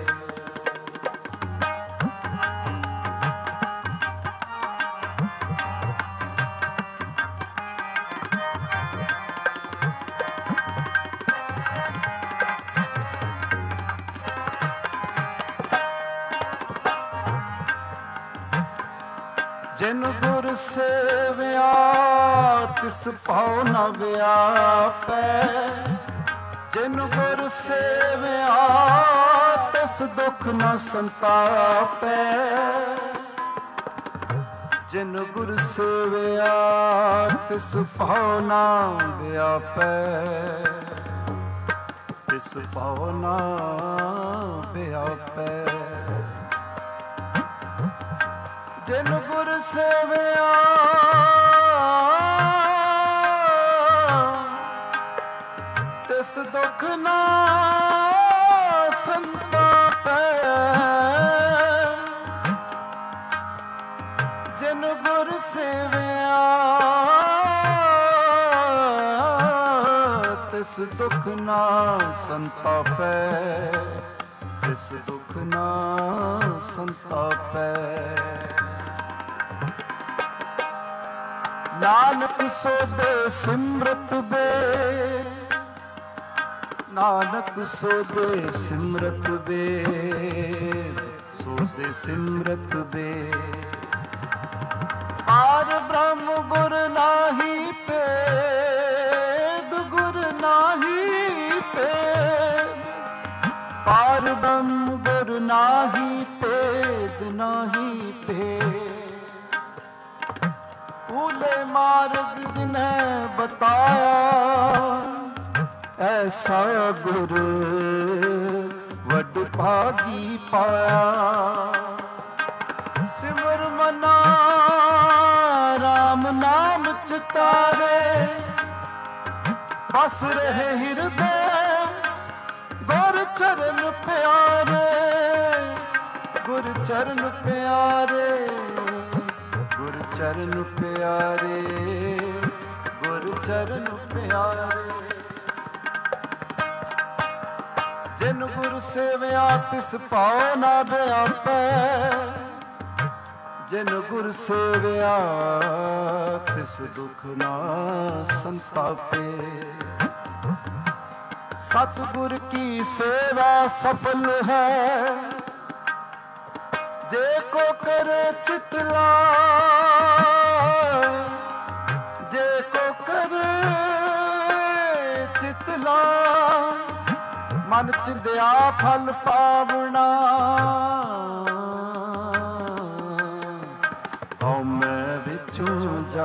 ਜਿਨ ਗੁਰ ਸੇਵਿਆ ਤਿਸ ਭਾਉ ਨ ਵਿਆਪੈ, ਜਿਨ ਗੁਰ ਸੇਵਿਆ ਤਿਸ ਦੁਖ ਨ ਸੰਤਾਪੈ, ਜਿਨ ਗੁਰ ਸੇਵਿਆ ਤਿਸ ਭਾਉ ਨ ਵਿਆਪੈ, ਤਿਸ ਭਾਉ ਨ ਵਿਆਪੈ। ਜਿਨ ਗੁਰ ਸੇਵਿਆ ਤਿਸ ਦੁਖ ਨਾ ਸੰਤਾਪੈ, ਜਿਨ ਗੁਰ ਸੇਵਿਆ ਤਿਸ ਦੁਖ ਨਾ ਸੰਤਾਪੈ, ਤਿਸ ਦੁਖ ਨਾ ਸੰਤਾਪੈ। ਨਾਨਕ ਸੋਦੇ ਸਿਮਰਤ ਬੇ, ਨਾਨਕ ਸੋਦੇ ਸਿਮਰਤ ਬੇ, ਸੋਦੇ ਸਿਮਰਤ ਬੇ। ਪਾਰ ਬ੍ਰਹਮ ਗੁਰ ਨਾਹੀ ਭੇਦ, ਗੁਰ ਨਾਹੀ ਭੇਦ। ਪਾਰ ਬ੍ਰਹਮ ਗੁਰ ਨਾਹੀ ਭੇਦ, ਨਾਹੀ ਭੇਦ। ਭੂਲੇ ਮਾਰਗ ਜਿਨੈ ਬਤਾਇਆ, ਐਸਾ ਗੁਰ ਵੱਡ ਭਾਗੀ ਪਾਇਆ। ਸਿਮਰ ਮਨਾ ਰਾਮ ਨਾਮ ਚਿਤਾਰੇ, ਬਸ ਰਹੇ ਹਿਰਦੇ ਗੁਰ ਚਰਨ ਪਿਆਰੇ, ਗੁਰ ਚਰਨ ਪਿਆਰੇ, ਗੁਰ ਚਰਨ ਪਿਆਰੇ, ਗੁਰ ਚਰਨ ਪਿਆਰੇ। ਜਿਨ ਗੁਰ ਸੇਵਿਆ ਤਿਸ ਭਾਉ ਨਾ ਵਿਆਪੈ, ਜਿਨ ਗੁਰ ਸੇਵਿਆ ਤਿਸ ਦੁਖ ਨਾ ਸੰਤਾਪੇ। ਸਤਿਗੁਰ ਕੀ ਸੇਵਾ ਸਫਲ ਹੈ, ਜੇ ਕੋ ਕਰੇ ਚਿਤ ਲਾਇ, ਜੇ ਕੋ ਕਰੇ ਚਿਤ ਲਾਇ। ਮਨ ਚਿੰਦਿਆ ਫਲ ਪਾਵਣਾ, ਹਉਮੈ ਵਿਚੋਂ ਜਾ।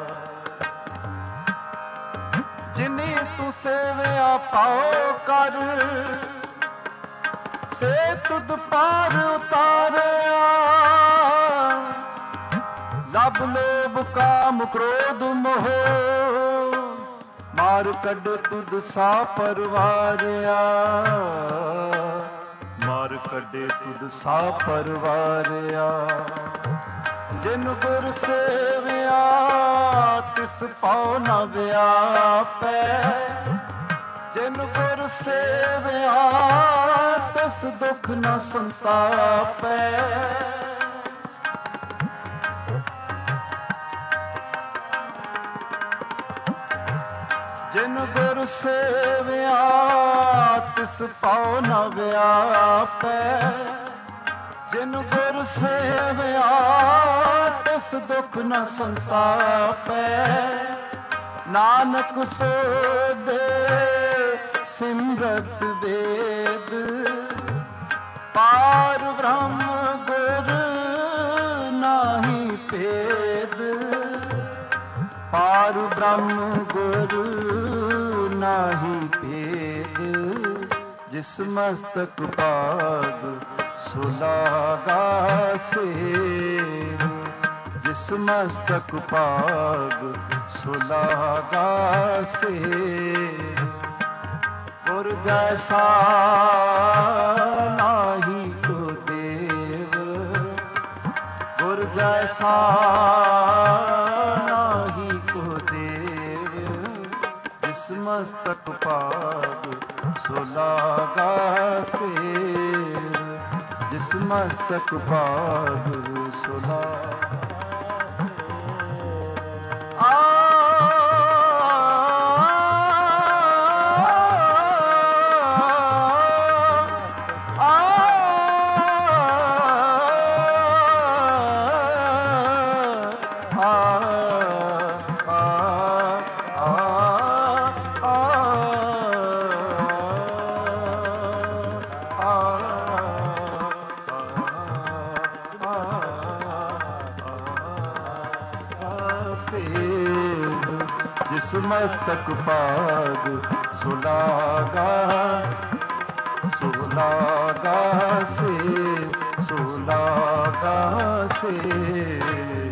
ਜਿਨੀ ਤੂੰ ਸੇਵਿਆ ਪਾਉ ਕਰ, ਸੇ ਤੁਧ ਪਾਰ ਉਤਾਰਿਆ। ਲਭ ਲੋਭ ਕਾਮ ਕ੍ਰੋਧ ਮੋਹ, ਮਾਰ ਕੱਢ ਤੁਧ ਸਾ ਪਰਵਾਰਿਆ। ਮਾਰ ਕੱਢੇ ਤੁਧ ਸਾ ਪਰਵਾਰਿਆ। ਜਿਨ ਗੁਰ ਸੇਵਿਆ ਤਿਸ ਭਾਉ ਨ ਵਿਆਪੈ, ਜਿਨ ਗੁਰ ਸੇਵਿਆ ਤਿਸ ਦੁਖ ਨ ਸੰਤਾਪੈ। ਜਿਨ ਗੁਰ ਸੇਵਿਆ ਤਿਸ ਭਾਉ ਨ ਵਿਆਪੈ, ਜਿਨ ਗੁਰ ਸੇਵਿਆ ਤਿਸ ਦੁਖ ਨ ਸੰਤਾਪੈ। ਨਾਨਕ ਸੋਦੇ ਸਿਮਰਤ ਵੇਦ, ਪਾਰ ਬ੍ਰਹਮ ਗੁਰ ਨਾਹੀ ਭੇਦ। ਪਾਰ ਬ੍ਰਹਮ ਗੁਰ ਨਾਹੀ ਭੇਦ। ਜਿਸ ਮਸਤਕ ਭਾਗ ਸੋ ਲਾਗਾ ਸੇਵ, ਜਿਸ ਮਸਤਕ ਭਾਗ ਸੋ ਲਾਗਾ ਸੇਵ। ਗੁਰ ਜੈਸਾ ਨਾਹੀ ਕੋ ਦੇਵ, ਗੁਰ ਜੈਸਾ ਨਾਹੀ ਕੋ ਦੇਵ। ਜਿਸ ਮਸਤਕ ਭਾਗ ਸੋ ਲਾਗਾ ਸੇਵ, ਜਿਸ ਮਸਤਕ ਭਾਗ ਸੋ ਲਾਗਾ। ਜਿਸ ਮਸਤਕ ਭਾਗ ਸੋ ਲਾਗਾ, ਸੋ ਲਾਗਾ ਸੇ, ਸੋ ਲਾਗਾ ਸੇ।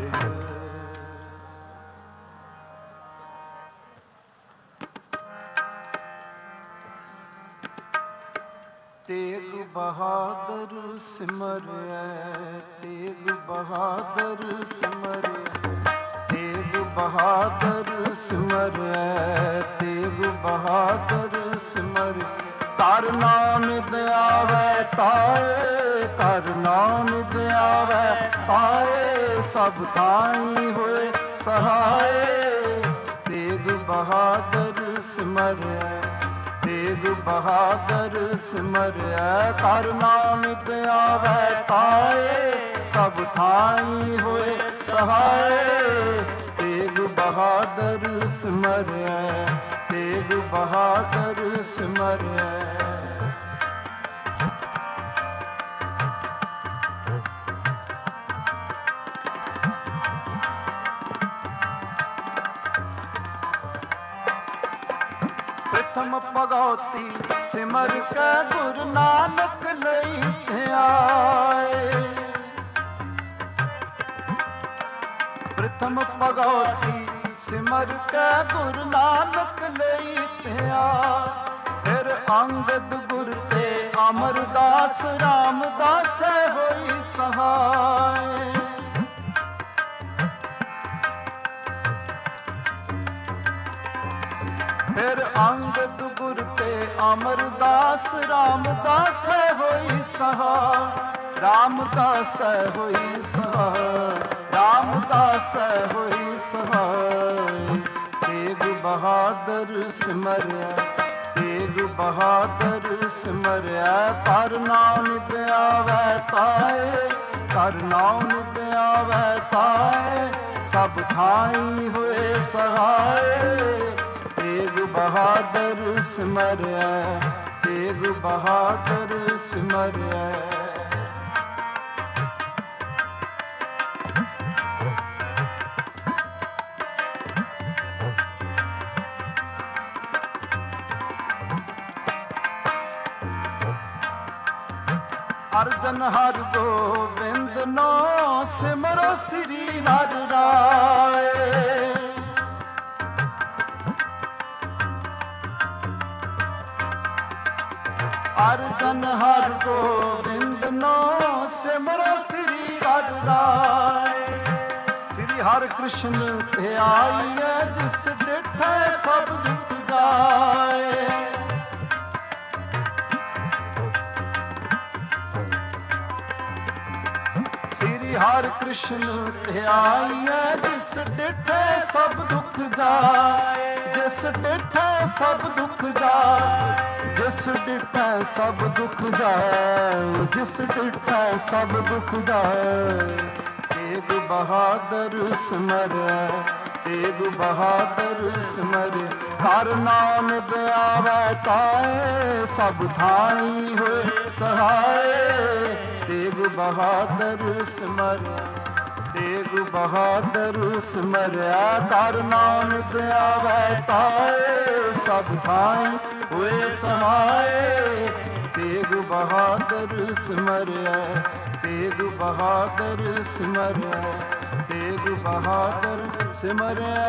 ਤੇਗ ਬਹਾਦਰ ਸਿਮਰਿਐ, ਤੇਗ ਬਹਾਦਰ ਸਿਮਰਿਐ, ਤੇਗ ਬਹਾਦਰ ਸਿਮਰਿਐ, ਤੇਗ ਬਹਾਦਰ ਸਿਮਰਿਐ। ਕਰ ਨਾਮ ਦਿਆਵੈ ਤਾਏ, ਕਰ ਨਾਮ ਦਿਆਵੈ ਤਾਏ। ਸਭ ਥਾਈ ਹੋਏ ਸਹਾਏ। ਤੇਗ ਬਹਾਦਰ ਸਿਮਰਿਆ, ਤੇਗ ਬਹਾਦਰ ਸਿਮਰਿਆ। ਕਰ ਨਾਨਕ ਆਵੈ ਪਾਏ, ਸਭ ਥਾਈ ਹੋਏ ਸਹਾਏ। ਤੇਗ ਬਹਾਦਰ ਸਿਮਰਿਆ, ਤੇਗ ਬਹਾਦਰ ਸਿਮਰਿਆ। ਪ੍ਰਥਮ ਭਗਉਤੀ ਸਿਮਰ ਕੈ ਗੁਰ ਨਾਨਕ ਲਈ ਧਿਆਏ। ਪ੍ਰਥਮ ਭਗਉਤੀ ਸਿਮਰ ਕੈ ਗੁਰ ਨਾਨਕ ਲਈ ਧਿਆਏ। ਫਿਰ ਅੰਗਦ ਗੁਰ ਤੇ ਅਮਰਦਾਸ ਰਾਮਦਾਸ ਹੋਈ ਸਹਾਏ। ਫਿਰ ਅੰਗਦ ਗੁਰ ਤੇ ਅਮਰਦਾਸ ਰਾਮਦਾਸ ਹੋਈ ਸਹਾਏ। ਰਾਮਦਾਸ ਹੋਈ ਸਹਾਏ, ਰਾਮਦਾਸ ਹੋਈ ਸਹਾਏ। ਤੇਗ ਬਹਾਦਰ ਸਿਮਰਿਆ, ਤੇਗ ਬਹਾਦਰ ਸਿਮਰਿਆ। ਕਰ ਨਾਨਕ ਆਵੈ ਤਾਏ, ਕਰ ਨਾਨਕ ਆਵੈ ਤਾਏ। ਸਭ ਥਾਈ ਹੋਏ ਸਹਾਏ। ਤੇਗ ਬਹਾਦਰ ਸਿਮਰਿਆ, ਤੇਗ ਬਹਾਦਰ ਸਿਮਰਿਆ। ਅਰਜਨ ਹਰਿ ਗੋਬਿੰਦ ਨੋ ਸਿਮਰੋ ਸ੍ਰੀ ਹਰਿ ਰਾਏ। ਅਰਜਨ ਹਰਿ ਗੋਬਿੰਦ ਨੋ ਸਿਮਰੋ ਸ੍ਰੀ ਹਰਿ ਰਾਏ। ਸ੍ਰੀ ਹਰਿ ਕ੍ਰਿਸ਼ਨ ਧਿਆਈਐ, ਜਿਸ ਡਿਠੈ ਸਭ ਦੁਖ ਜਾਏ। ਸ੍ਰੀ ਹਰਿ ਕ੍ਰਿਸ਼ਨ ਧਿਆਈਐ, ਜਿਸ ਡਿਠੈ ਸਭ ਦੁਖ ਜਾਏ। ਜਿਸ ਡਿਠੈ ਸਭ ਦੁਖ ਜਾਏ, ਜਿਸ ਡਿਠੈ ਸਭ ਦੁਖ ਜਾਏ। ਜਿਸ ਡਿਠੈ ਸਭ ਦੁਖ ਜਾਏ। ਤੇਗ ਬਹਾਦਰ ਸਿਮਰਿਆ, ਤੇਗ ਬਹਾਦਰ ਸਿਮਰਿਆ। ਕਰ ਨਾਨਕ ਆਵੈ ਤਾਏ, ਸਭ ਥਾਈ ਹੋਏ ਸਹਾਏ। ਤੇਗ ਬਹਾਦਰ ਸਿਮਰਿਆ, ਤੇਗ ਬਹਾਦਰ ਸਿਮਰਿਆ। ਕਰ ਨਾਨਕ ਆਵੈ ਤਾਏ, ਸਭ ਥਾਈ ਹੋਏ ਸਹਾਏ। ਤੇਗ ਬਹਾਦਰ ਸਿਮਰਿਆ, ਤੇਗ ਬਹਾਦਰ ਸਿਮਰਿਆ। ਤੇਗ ਬਹਾਦਰ ਸਿਮਰਿਆ।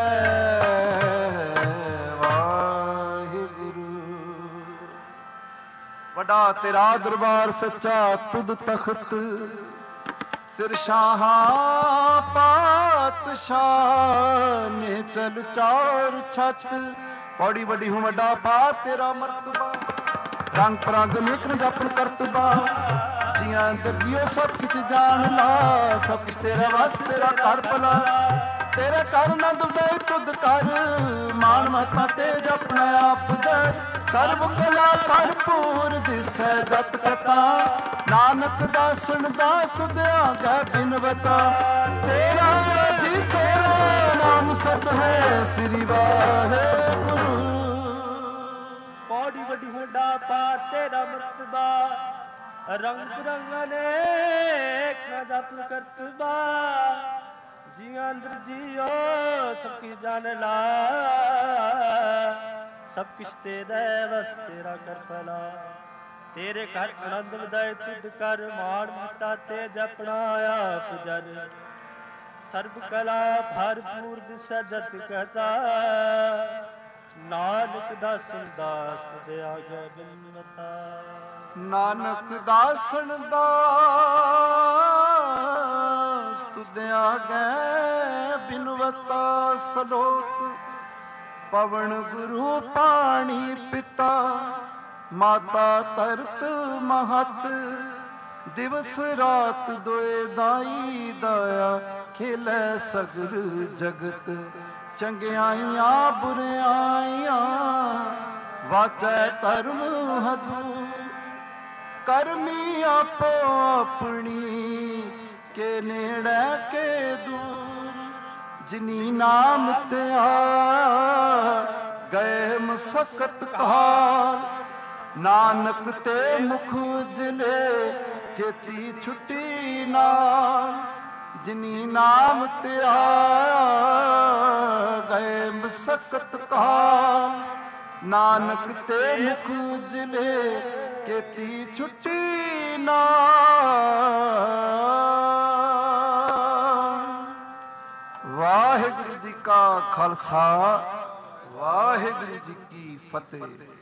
ਵਾਹਿਗੁਰੂ। ਵੱਡਾ ਤੇਰਾ ਦਰਬਾਰ ਸੱਚਾ ਤੁਧ ਤਖਤ। ਸਿਰ ਸ਼ਾਹਾਂ ਪਾਤਸ਼ਾਹ ਨੇ ਚਲ ਚਾਰ ਛੱਤ। ਪੌੜੀ ਵੱਡੀ ਹੂੰ ਵੱਡਾ ਪਾ ਤੇਰਾ ਮਰਤਬਾ। ਰੰਗ ਪਰੰਗ ਨਿਕਨ ਜਪਨ ਕਰਤਬਾ। ਜੀਆਂ ਅੰਦਰ ਜੀਓ ਸਭ ਕੁਛ ਜਾਣ ਲਾ। ਸਭ ਕੁਛ ਤੇਰਾ ਵਸ ਤੇਰਾ ਕਰ ਭਲਾ। ਤੇਰੇ ਕਰ ਨੰਦ ਵੇ ਤੁਧ ਕਰ। ਮਾਨ ਮਤਾ ਤੇ ਜਪਣਾ ਆਪ ਜੈ। ਸਰਬ ਕਲਾ ਭਰਪੂਰ ਦਿਸੈ ਜਤ ਕਥਾ। ਨਾਨਕ ਦਾਸਨ ਦਾਸ ਤੁਧ ਆਗੈ ਬਿਨਵਤਾ। ਤੇਰਾ ਜੀ ਤੇਰਾ ਨਾਮ ਸਤ ਹੈ, ਸ੍ਰੀ ਵਾਹਿਗੁਰੂ। ਪੌੜੀ ਵੱਡੀ ਵੱਡਾ ਪਾ ਤੇਰਾ ਮਰਤਬਾ। ਰੰਗ ਬਿਰੰਗ ਅਨੇਕ ਨਾ ਜਪਨ ਕਰਤਬਾ। ਜੀਆਂ ਅੰਦਰ ਜੀਓ ਸਭ ਕੀ ਜਾਣ ਲਾ। ਸਭ ਕੁਛ ਤੇਰੇ ਵਸ ਤੇਰਾ ਕਰ ਭਲਾ। ਤੇਰੇ ਘਰ ਆਨੰਦ ਵਧਾਏ ਤੁਧ ਕਰ। ਮਾਣ ਮਤਾ ਤੇ ਜਪਣਾ ਆਪ ਜਨ। ਸਰਬ ਕਲਾ ਭਰਪੂਰ ਦਿਸੈ ਜਤ ਕਥਾ। ਨਾਨਕ ਦਾਸਨ ਦਾਸ ਤੁਧ ਆਗੈ ਬਿਨਵਤਾ। ਨਾਨਕ ਦਾਸਨ ਦਾਸ ਤੁਧ ਆਗੈ ਬਿਨਵਤਾ। ਸਲੋਕ ਪਵਨ ਗੁਰੂ ਪਾਣੀ ਪਿਤਾ। ਮਾਤਾ ਧਰਤ ਮਹਤ ਦਿਵਸ ਰਾਤ ਦੋਏ ਦਾਈ ਦਾਇਆ ਖੇਲੇ ਸਗਰ ਜਗਤ ਚੰਗਿਆਈਆਂ ਬੁਰਿਆਈਆਂ ਵਾਚੈ ਧਰਮ ਹਦੂ ਕਰਮੀ ਆਪੋ ਆਪਣੀ ਕੇ ਨੇੜੇ ਕੇ ਦੂਰ ਜਿਨੀ ਨਾਮ ਤੇ ਆ ਗਏ ਮਸਕਤ ਕਾਲ ਨਾਨਕ ਤੇ ਮੁਖ ਉਜਲੇ ਕੀਤੀ ਛੁੱਟੀ ਨਾਲ ਜਿਨੀ ਨਾਮ ਤੇ ਆਇਆ ਗਏ ਮਸਕਤ ਕਾਲ ਨਾਨਕ ਤੇ ਮੁਖ ਉਜਲੇ ਕੀਤੀ ਛੁੱਟੀ ਨਾਲ। ਵਾਹਿਗੁਰੂ ਜੀ ਕਾ ਖਾਲਸਾ ਵਾਹਿਗੁਰੂ ਜੀ ਕੀ ਫਤਿਹ।